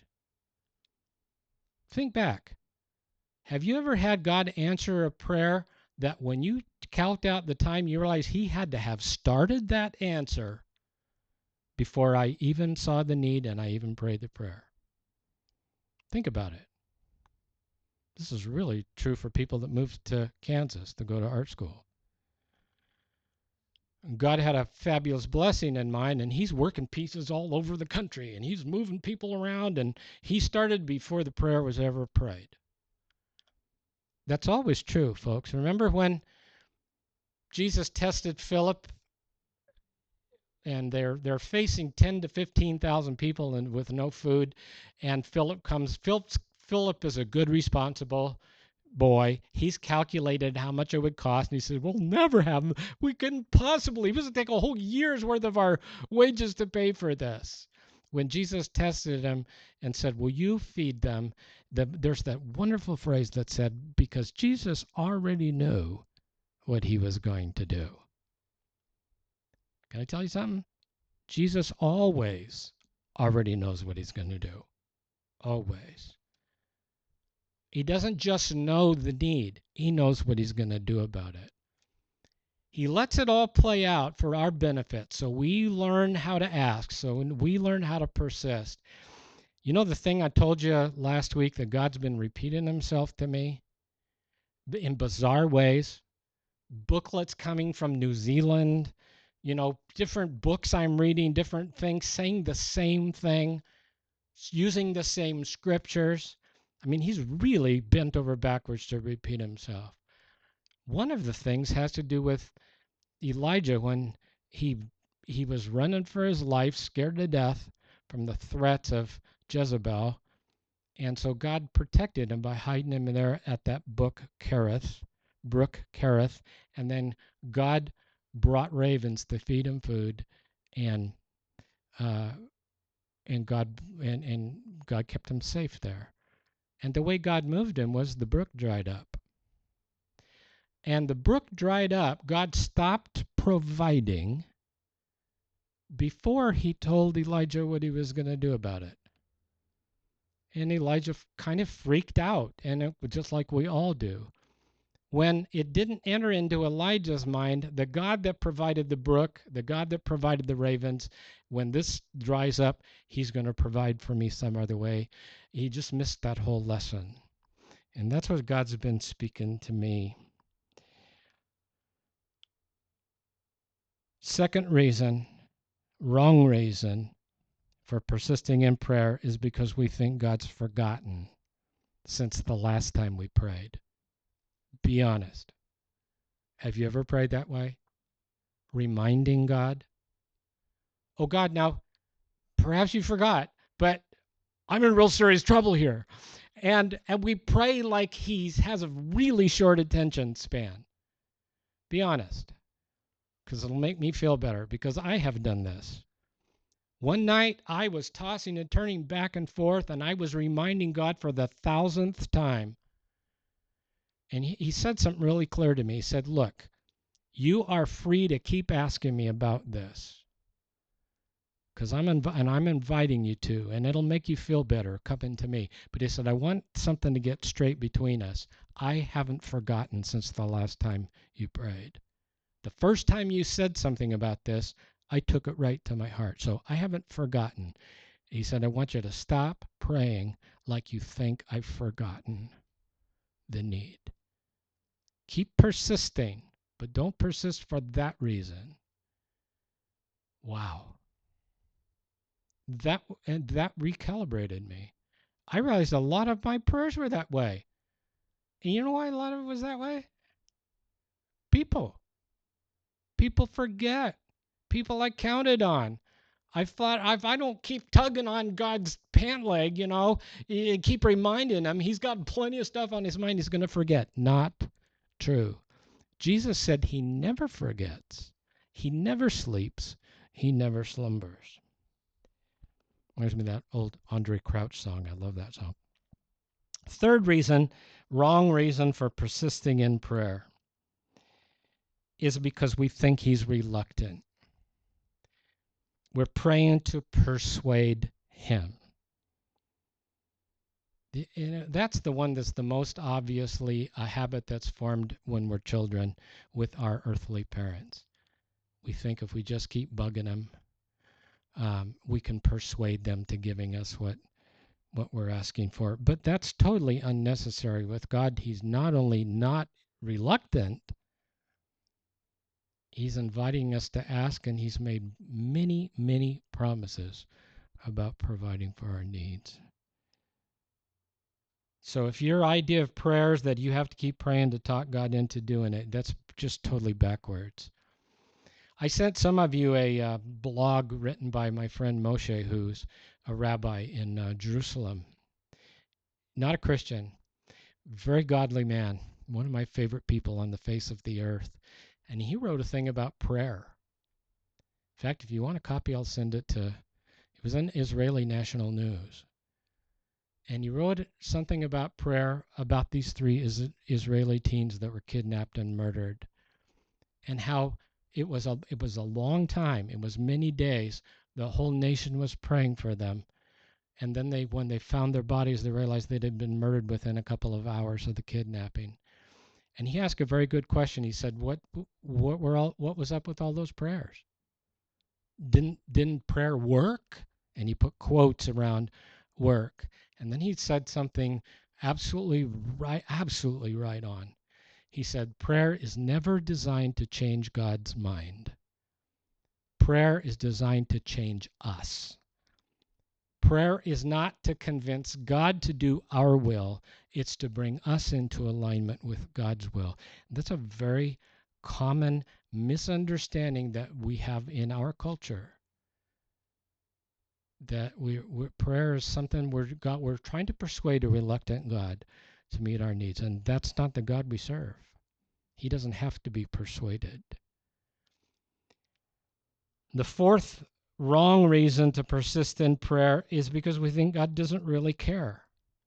Think back. Have you ever had God answer a prayer that when you count out the time, you realize he had to have started that answer before I even saw the need and I even prayed the prayer? Think about it. This is really true for people that moved to Kansas to go to art school. God had a fabulous blessing in mind, and he's working pieces all over the country, and he's moving people around, and he started before the prayer was ever prayed. That's always true, folks. Remember when Jesus tested Philip, and they're they're facing ten to fifteen thousand people and with no food, and Philip comes. Philip Philip is a good, responsible boy. He's calculated how much it would cost, and he said, "We'll never have them. We couldn't possibly. It would take a whole year's worth of our wages to pay for this." When Jesus tested him and said, "Will you feed them?" The, there's that wonderful phrase that said, because Jesus already knew what he was going to do. Can I tell you something? Jesus always already knows what he's going to do. Always. He doesn't just know the need. He knows what he's going to do about it. He lets it all play out for our benefit, so we learn how to ask, so we learn how to persist. You know the thing I told you last week that God's been repeating himself to me in bizarre ways? Booklets coming from New Zealand, you know, different books I'm reading, different things saying the same thing, using the same scriptures. I mean, he's really bent over backwards to repeat himself. One of the things has to do with Elijah when he he was running for his life, scared to death from the threats of Jezebel. And so God protected him by hiding him there at that brook Kerith, brook Kerith, and then God brought ravens to feed him food, and uh, and God and, and God kept him safe there. And the way God moved him was the brook dried up. And the brook dried up, God stopped providing before he told Elijah what he was going to do about it. And Elijah kind of freaked out, and it was just like we all do. When it didn't enter into Elijah's mind, the God that provided the brook, the God that provided the ravens, when this dries up, he's going to provide for me some other way. He just missed that whole lesson. And that's what God's been speaking to me. Second reason, wrong reason for persisting in prayer is because we think God's forgotten since the last time we prayed. Be honest. Have you ever prayed that way? Reminding God? Oh, God, now, perhaps you forgot, but I'm in real serious trouble here. And, and we pray like he has a really short attention span. Be honest, because it'll make me feel better, because I have done this. One night, I was tossing and turning back and forth, and I was reminding God for the thousandth time. And he, he said something really clear to me. He said, look, you are free to keep asking me about this, because I'm inv- and I'm inviting you to, and it'll make you feel better coming to me. But he said, I want something to get straight between us. I haven't forgotten since the last time you prayed. The first time you said something about this, I took it right to my heart. So I haven't forgotten. He said, I want you to stop praying like you think I've forgotten the need. Keep persisting, but don't persist for that reason. Wow. That and that recalibrated me. I realized a lot of my prayers were that way. And you know why a lot of it was that way? People. People forget. People I counted on. I thought if I don't keep tugging on God's pant leg, you know, keep reminding him, he's got plenty of stuff on his mind he's going to forget. Not true. Jesus said he never forgets. He never sleeps. He never slumbers. Reminds me of that old Andre Crouch song. I love that song. Third reason, wrong reason for persisting in prayer is because we think he's reluctant. We're praying to persuade him. The, you know, that's the one that's the most obviously a habit that's formed when we're children with our earthly parents. We think if we just keep bugging them, um, we can persuade them to giving us what what we're asking for. But that's totally unnecessary. With God, he's not only not reluctant, he's inviting us to ask, and he's made many, many promises about providing for our needs. So if your idea of prayer is that you have to keep praying to talk God into doing it, that's just totally backwards. I sent some of you a uh, blog written by my friend Moshe, who's a rabbi in uh, Jerusalem. Not a Christian, very godly man, one of my favorite people on the face of the earth. And he wrote a thing about prayer. In fact, if you want a copy, I'll send it to, it was in Israeli National News. And he wrote something about prayer, about these three is- Israeli teens that were kidnapped and murdered, and how it was a it was a long time. It was many days. The whole nation was praying for them. And then they, when they found their bodies, they realized they'd been murdered within a couple of hours of the kidnapping. And he asked a very good question. He said, "What what were all what was up with all those prayers? Didn't didn't prayer work?" And he put quotes around work. And then he said something absolutely right, absolutely right on. He said, prayer is never designed to change God's mind. Prayer is designed to change us. Prayer is not to convince God to do our will. It's to bring us into alignment with God's will. That's a very common misunderstanding that we have in our culture. That we we're, prayer is something we're God, we're trying to persuade a reluctant God to meet our needs, and that's not the God we serve. He doesn't have to be persuaded. The fourth wrong reason to persist in prayer is because we think God doesn't really care.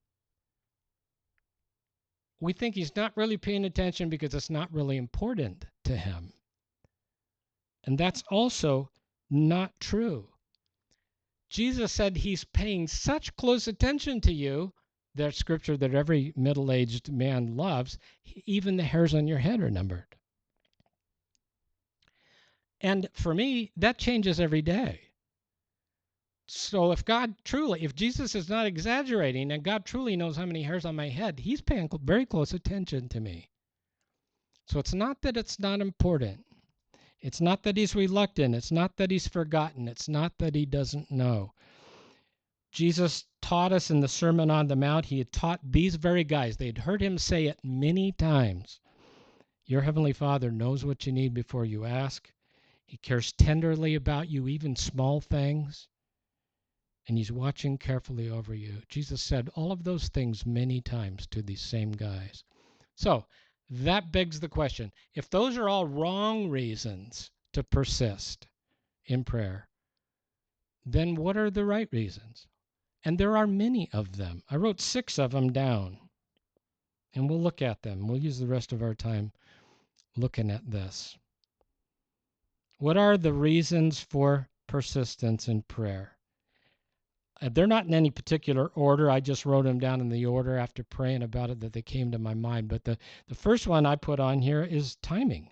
We think he's not really paying attention because it's not really important to him. And that's also not true. Jesus said he's paying such close attention to you, that scripture that every middle-aged man loves, even the hairs on your head are numbered. And for me, that changes every day. So if God truly, if Jesus is not exaggerating and God truly knows how many hairs on my head, he's paying very close attention to me. So it's not that it's not important. It's not that he's reluctant. It's not that he's forgotten. It's not that he doesn't know. Jesus taught us in the Sermon on the Mount. He had taught these very guys. They'd heard him say it many times. Your Heavenly Father knows what you need before you ask. He cares tenderly about you, even small things. And he's watching carefully over you. Jesus said all of those things many times to these same guys. So that begs the question, if those are all wrong reasons to persist in prayer, then what are the right reasons? And there are many of them. I wrote six of them down, and we'll look at them. We'll use the rest of our time looking at this. What are the reasons for persistence in prayer? They're not in any particular order. I just wrote them down in the order after praying about it that they came to my mind. But the, the first one I put on here is timing.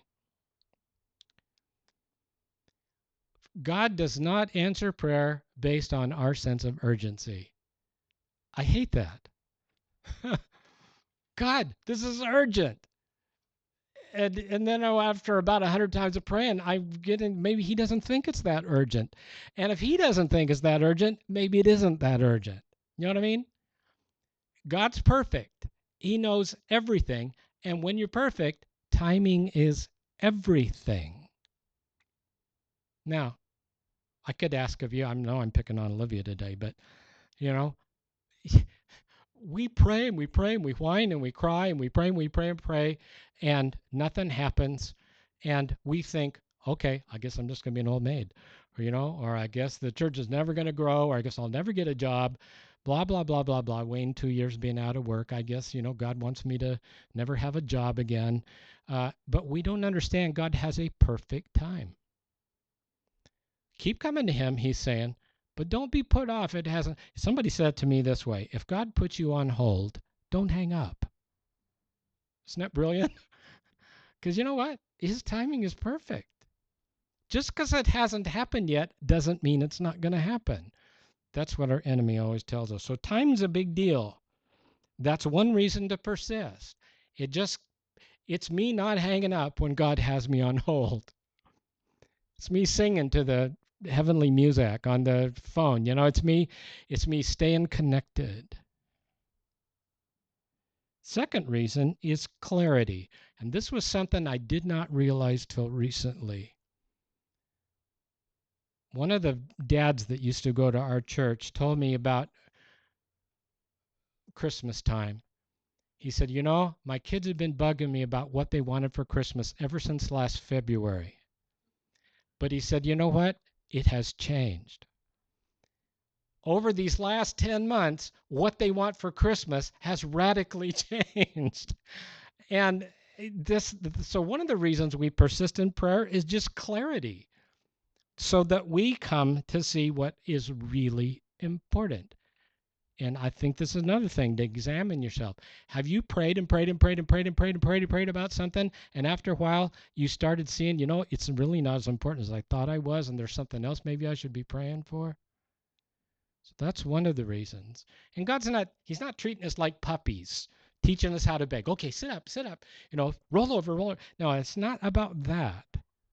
God does not answer prayer based on our sense of urgency. I hate that. God, this is urgent. And and then after about a hundred times of praying, I'm getting, maybe he doesn't think it's that urgent. And if he doesn't think it's that urgent, maybe it isn't that urgent. You know what I mean? God's perfect. He knows everything. And when you're perfect, timing is everything. Now, I could ask of you, I know I'm picking on Olivia today, but, you know, we pray and we pray and we whine and we cry and we pray and we pray and pray and nothing happens. And we think, okay, I guess I'm just going to be an old maid, or, you know, or I guess the church is never going to grow, or I guess I'll never get a job, blah, blah, blah, blah, blah. Wayne, two years being out of work. I guess, you know, God wants me to never have a job again. Uh, but we don't understand God has a perfect time. Keep coming to him, he's saying, but don't be put off. It hasn't. Somebody said to me this way: if God puts you on hold, don't hang up. Isn't that brilliant? Because you know what? His timing is perfect. Just because it hasn't happened yet doesn't mean it's not going to happen. That's what our enemy always tells us. So time's a big deal. That's one reason to persist. It just, it's me not hanging up when God has me on hold. It's me singing to the heavenly music on the phone. You know, it's me, it's me staying connected. Second reason is clarity. And this was something I did not realize till recently. One of the dads that used to go to our church told me about Christmas time. He said, you know, my kids have been bugging me about what they wanted for Christmas ever since last February. But he said, you know what? It has changed. Over these last ten months, what they want for Christmas has radically changed. And this, so one of the reasons we persist in prayer is just clarity, so that we come to see what is really important. And I think this is another thing to examine yourself. Have you prayed and prayed and prayed and prayed and prayed and prayed and prayed about something, and after a while you started seeing, you know, it's really not as important as I thought I was, and there's something else maybe I should be praying for? So that's one of the reasons. And God's not, he's not treating us like puppies, teaching us how to beg. Okay, sit up, sit up, you know, roll over, roll over. No, it's not about that.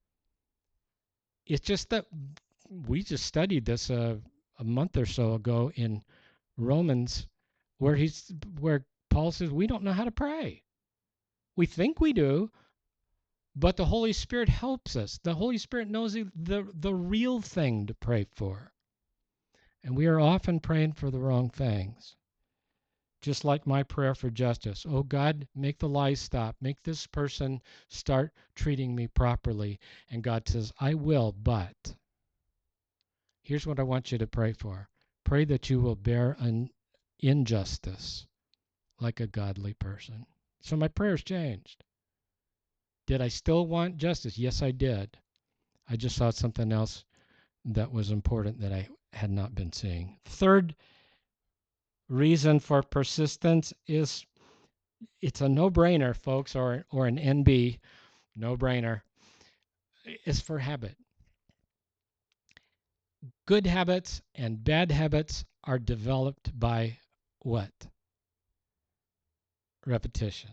It's just that we just studied this uh, a month or so ago in Romans, where he's where Paul says we don't know how to pray. We think we do, but the Holy Spirit helps us. The Holy Spirit knows the, the, the real thing to pray for. And we are often praying for the wrong things. Just like my prayer for justice. Oh God, make the lies stop. Make this person start treating me properly. And God says, I will, but here's what I want you to pray for. Pray that you will bear an injustice like a godly person. So my prayers changed. Did I still want justice? Yes, I did. I just saw something else that was important that I had not been seeing. Third reason for persistence is it's a no-brainer, folks, or or an N B, no-brainer, is for habit. Good habits and bad habits are developed by what? Repetition.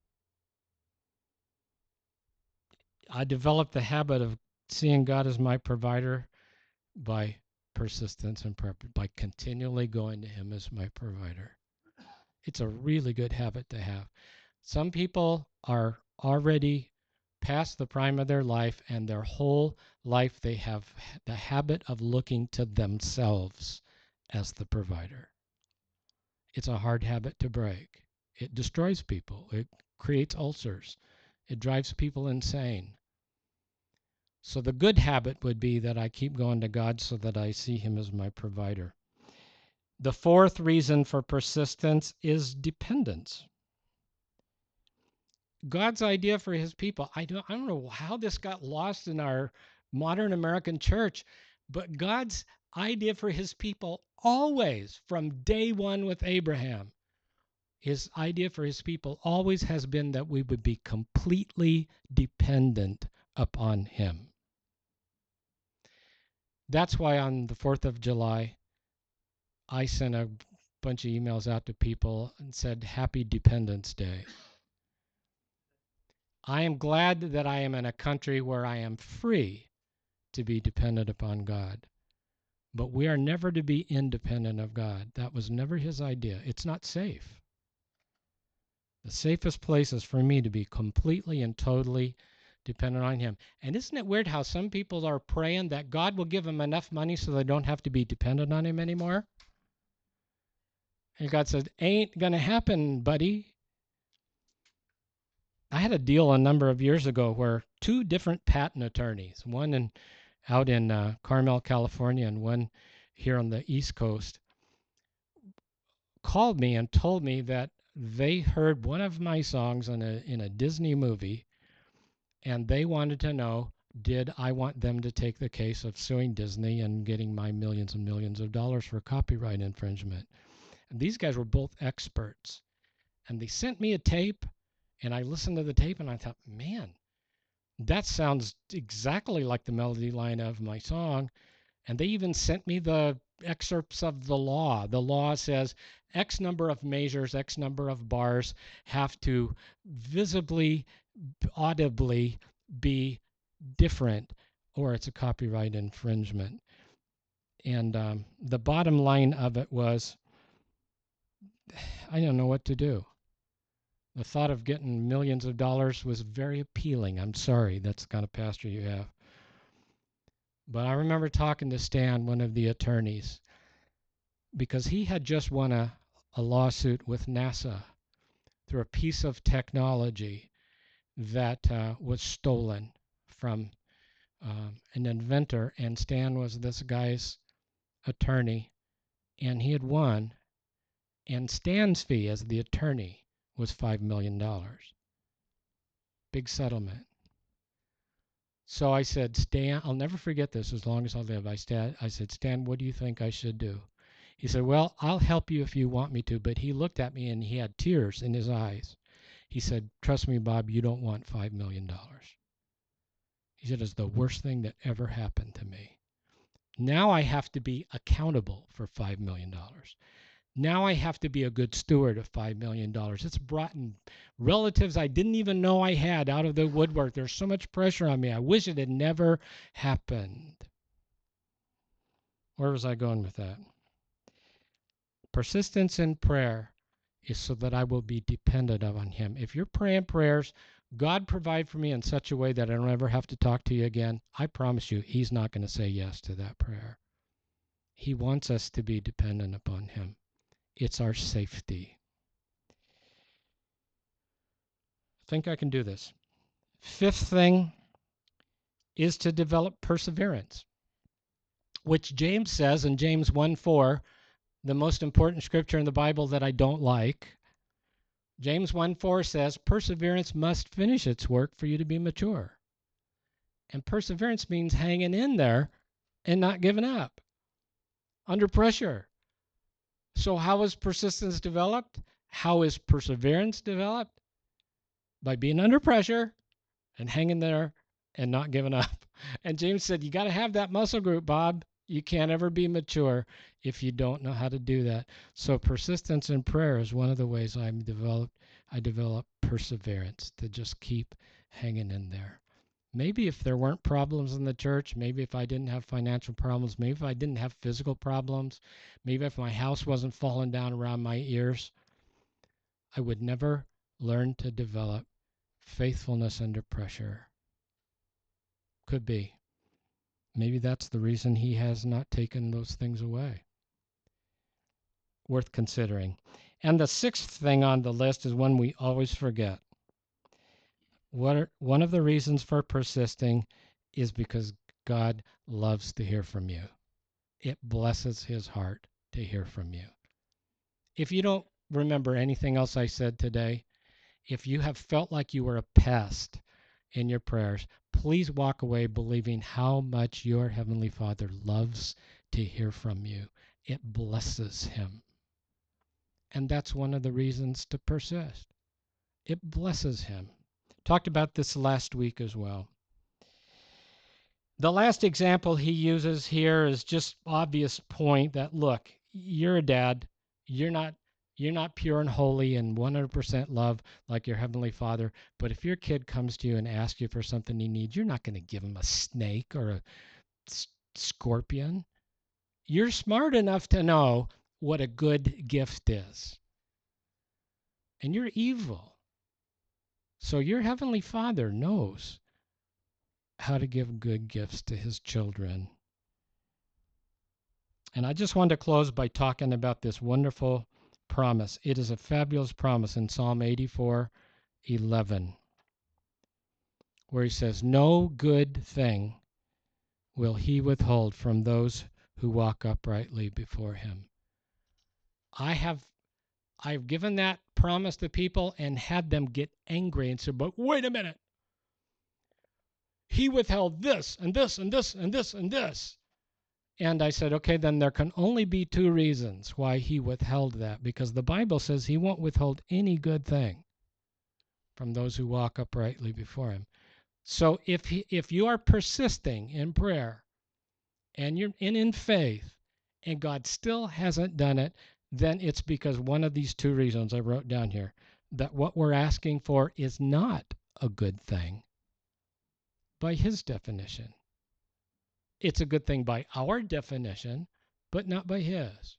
I developed the habit of seeing God as my provider by persistence and prayer, by continually going to him as my provider. It's a really good habit to have. Some people are already past the prime of their life, and their whole life they have the habit of looking to themselves as the provider. It's a hard habit to break. It destroys people. It creates ulcers. It drives people insane. So the good habit would be that I keep going to God so that I see him as my provider. The fourth reason for persistence is dependence. God's idea for his people, I don't, I don't know how this got lost in our modern American church, but God's idea for his people always, from day one with Abraham, his idea for his people always has been that we would be completely dependent upon him. That's why on the fourth of July, I sent a bunch of emails out to people and said, Happy Dependence Day. I am glad that I am in a country where I am free to be dependent upon God. But we are never to be independent of God. That was never his idea. It's not safe. The safest place is for me to be completely and totally dependent on him. And isn't it weird how some people are praying that God will give them enough money so they don't have to be dependent on him anymore? And God said, ain't going to happen, buddy. I had a deal a number of years ago where two different patent attorneys, one in out in uh, Carmel, California, and one here on the East Coast, called me and told me that they heard one of my songs in a in a Disney movie, and they wanted to know, did I want them to take the case of suing Disney and getting my millions and millions of dollars for copyright infringement? And these guys were both experts, and they sent me a tape, and I listened to the tape, and I thought, man, that sounds exactly like the melody line of my song. And they even sent me the excerpts of the law. The law says X number of measures, X number of bars have to visibly, audibly be different, or it's a copyright infringement. And um, the bottom line of it was, I don't know what to do. The thought of getting millions of dollars was very appealing. I'm sorry, that's the kind of pastor you have. But I remember talking to Stan, one of the attorneys, because he had just won a, a lawsuit with NASA through a piece of technology that uh, was stolen from um, an inventor, and Stan was this guy's attorney, and he had won, and Stan's fee as the attorney was five million dollars. Big settlement. So I said, Stan, I'll never forget this as long as I live. I, Stan, I said, Stan, what do you think I should do? He said, well, I'll help you if you want me to. But he looked at me and he had tears in his eyes. He said, trust me, Bob, you don't want five million dollars. He said, it's the worst thing that ever happened to me. Now I have to be accountable for five million dollars. Now I have to be a good steward of five million dollars. It's brought in relatives I didn't even know I had out of the woodwork. There's so much pressure on me. I wish it had never happened. Where was I going with that? Persistence in prayer is so that I will be dependent on him. If you're praying prayers, God provide for me in such a way that I don't ever have to talk to you again, I promise you he's not going to say yes to that prayer. He wants us to be dependent upon him. It's our safety. I think I can do this. Fifth thing is to develop perseverance, which James says in James one four, the most important scripture in the Bible that I don't like. James one four says, perseverance must finish its work for you to be mature. And perseverance means hanging in there and not giving up under pressure. So how is persistence developed? How is perseverance developed? By being under pressure and hanging there and not giving up. And James said, you got to have that muscle group, Bob. You can't ever be mature if you don't know how to do that. So persistence in prayer is one of the ways I'm developed. I develop perseverance to just keep hanging in there. Maybe if there weren't problems in the church, maybe if I didn't have financial problems, maybe if I didn't have physical problems, maybe if my house wasn't falling down around my ears, I would never learn to develop faithfulness under pressure. Could be. Maybe that's the reason he has not taken those things away. Worth considering. And the sixth thing on the list is one we always forget. What are, one of the reasons for persisting is because God loves to hear from you. It blesses his heart to hear from you. If you don't remember anything else I said today, if you have felt like you were a pest in your prayers, please walk away believing how much your Heavenly Father loves to hear from you. It blesses him. And that's one of the reasons to persist. It blesses him. Talked about this last week as well. The last example he uses here is just obvious point that, look, you're a dad. You're not You're not pure and holy and one hundred percent love like your Heavenly Father. But if your kid comes to you and asks you for something he needs, you're not going to give him a snake or a s- scorpion. You're smart enough to know what a good gift is. And you're evil. So your Heavenly Father knows how to give good gifts to his children. And I just wanted to close by talking about this wonderful promise. It is a fabulous promise in Psalm eighty-four eleven, where he says, "No good thing will he withhold from those who walk uprightly before him." I have I've given that promise to people and had them get angry and say, "But wait a minute. He withheld this and this and this and this and this." And I said, okay, then there can only be two reasons why he withheld that, because the Bible says he won't withhold any good thing from those who walk uprightly before him. So if he, if you are persisting in prayer and you're in, in faith and God still hasn't done it, then it's because one of these two reasons I wrote down here, that what we're asking for is not a good thing by his definition. It's a good thing by our definition, but not by his.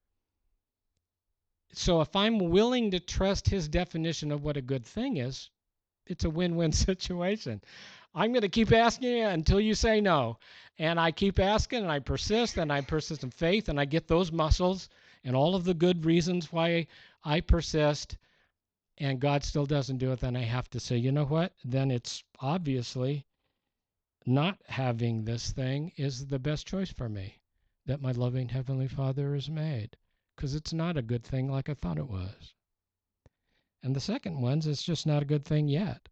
So if I'm willing to trust his definition of what a good thing is, it's a win-win situation. I'm going to keep asking you until you say no. And I keep asking, and I persist, and I persist in faith, and I get those muscles and all of the good reasons why I persist, and God still doesn't do it. Then I have to say, you know what? Then it's obviously not having this thing is the best choice for me that my loving Heavenly Father has made, because it's not a good thing like I thought it was. And the second one's it's just not a good thing yet.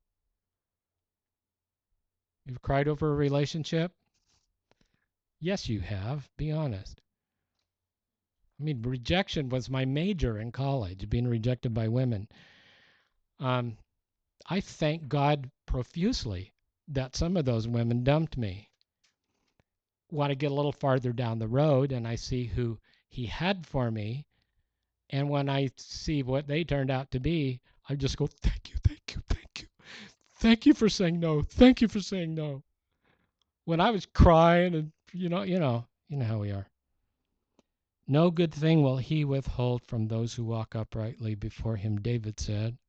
You've cried over a relationship? Yes, you have. Be honest. I mean, rejection was my major in college, being rejected by women. Um, I thank God profusely that some of those women dumped me. Want to get a little farther down the road, and I see who he had for me, and when I see what they turned out to be, I just go, thank you, thank you, thank you. Thank you for saying no. Thank you for saying no. When I was crying, and you know, you know, you know how we are. No good thing will he withhold from those who walk uprightly before him, David said.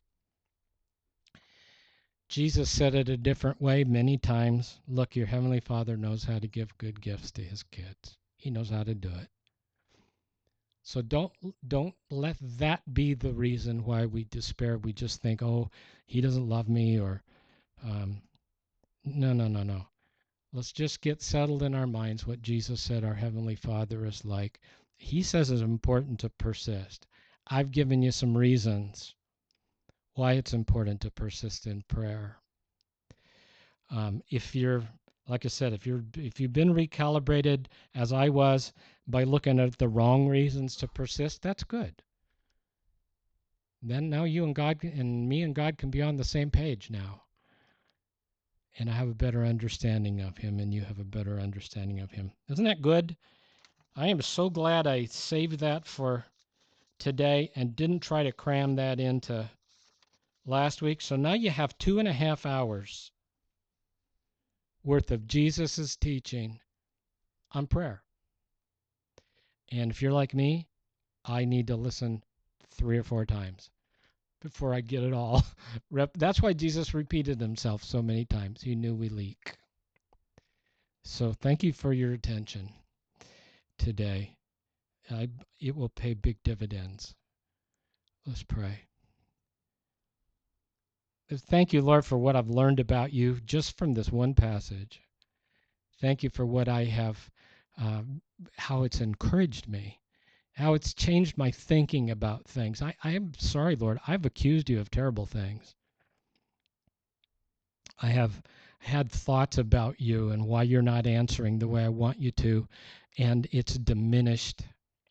Jesus said it a different way many times. Look, your Heavenly Father knows how to give good gifts to his kids. He knows how to do it. So don't don't let that be the reason why we despair. We just think, oh, he doesn't love me, or um, no, no, no, no. Let's just get settled in our minds what Jesus said our Heavenly Father is like. He says it's important to persist. I've given you some reasons why it's important to persist in prayer. Um, if you're, like I said, if you're if you've been recalibrated as I was by looking at the wrong reasons to persist, that's good. Then now you and God and me and God can be on the same page now. And I have a better understanding of him, and you have a better understanding of him. Isn't that good? I am so glad I saved that for today and didn't try to cram that into last week. So now you have two and a half hours worth of Jesus's teaching on prayer. And if you're like me, I need to listen three or four times before I get it all. That's why Jesus repeated himself so many times. He knew we leak. So thank you for your attention today. I, it will pay big dividends. Let's pray. Thank you, Lord, for what I've learned about you just from this one passage. Thank you for what I have, uh, how it's encouraged me, how it's changed my thinking about things. I, I am sorry, Lord, I've accused you of terrible things. I have had thoughts about you and why you're not answering the way I want you to, and it's diminished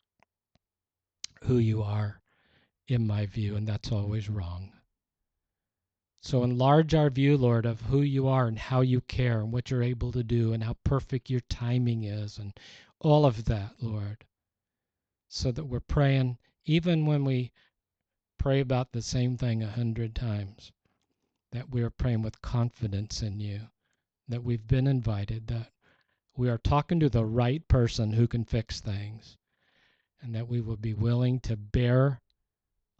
who you are in my view, and that's always wrong. So enlarge our view, Lord, of who you are and how you care and what you're able to do and how perfect your timing is and all of that, Lord, so that we're praying even when we pray about the same thing a hundred times, that we are praying with confidence in you, that we've been invited, that we are talking to the right person who can fix things, and that we will be willing to bear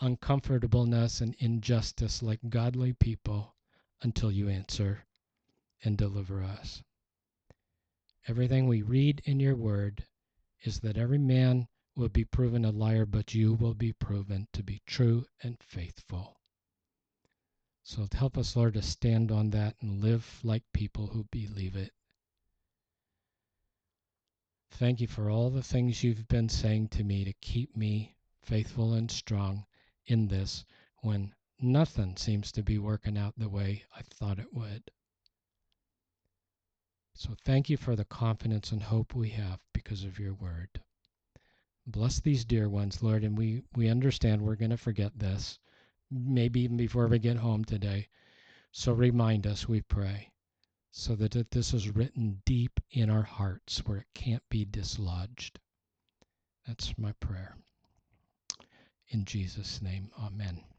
uncomfortableness and injustice like godly people until you answer. and deliver us. Everything we read in your word is that every man will be proven a liar, but you will be proven to be true and faithful. So help us, Lord, to stand on that and live like people who believe it. Thank you for all the things you've been saying to me to keep me faithful and strong in this when nothing seems to be working out the way I thought it would. So thank you for the confidence and hope we have because of your word. Bless these dear ones, Lord, and we, we understand we're going to forget this, maybe even before we get home today. So remind us, we pray, so that this is written deep in our hearts where it can't be dislodged. That's my prayer. In Jesus' name, amen.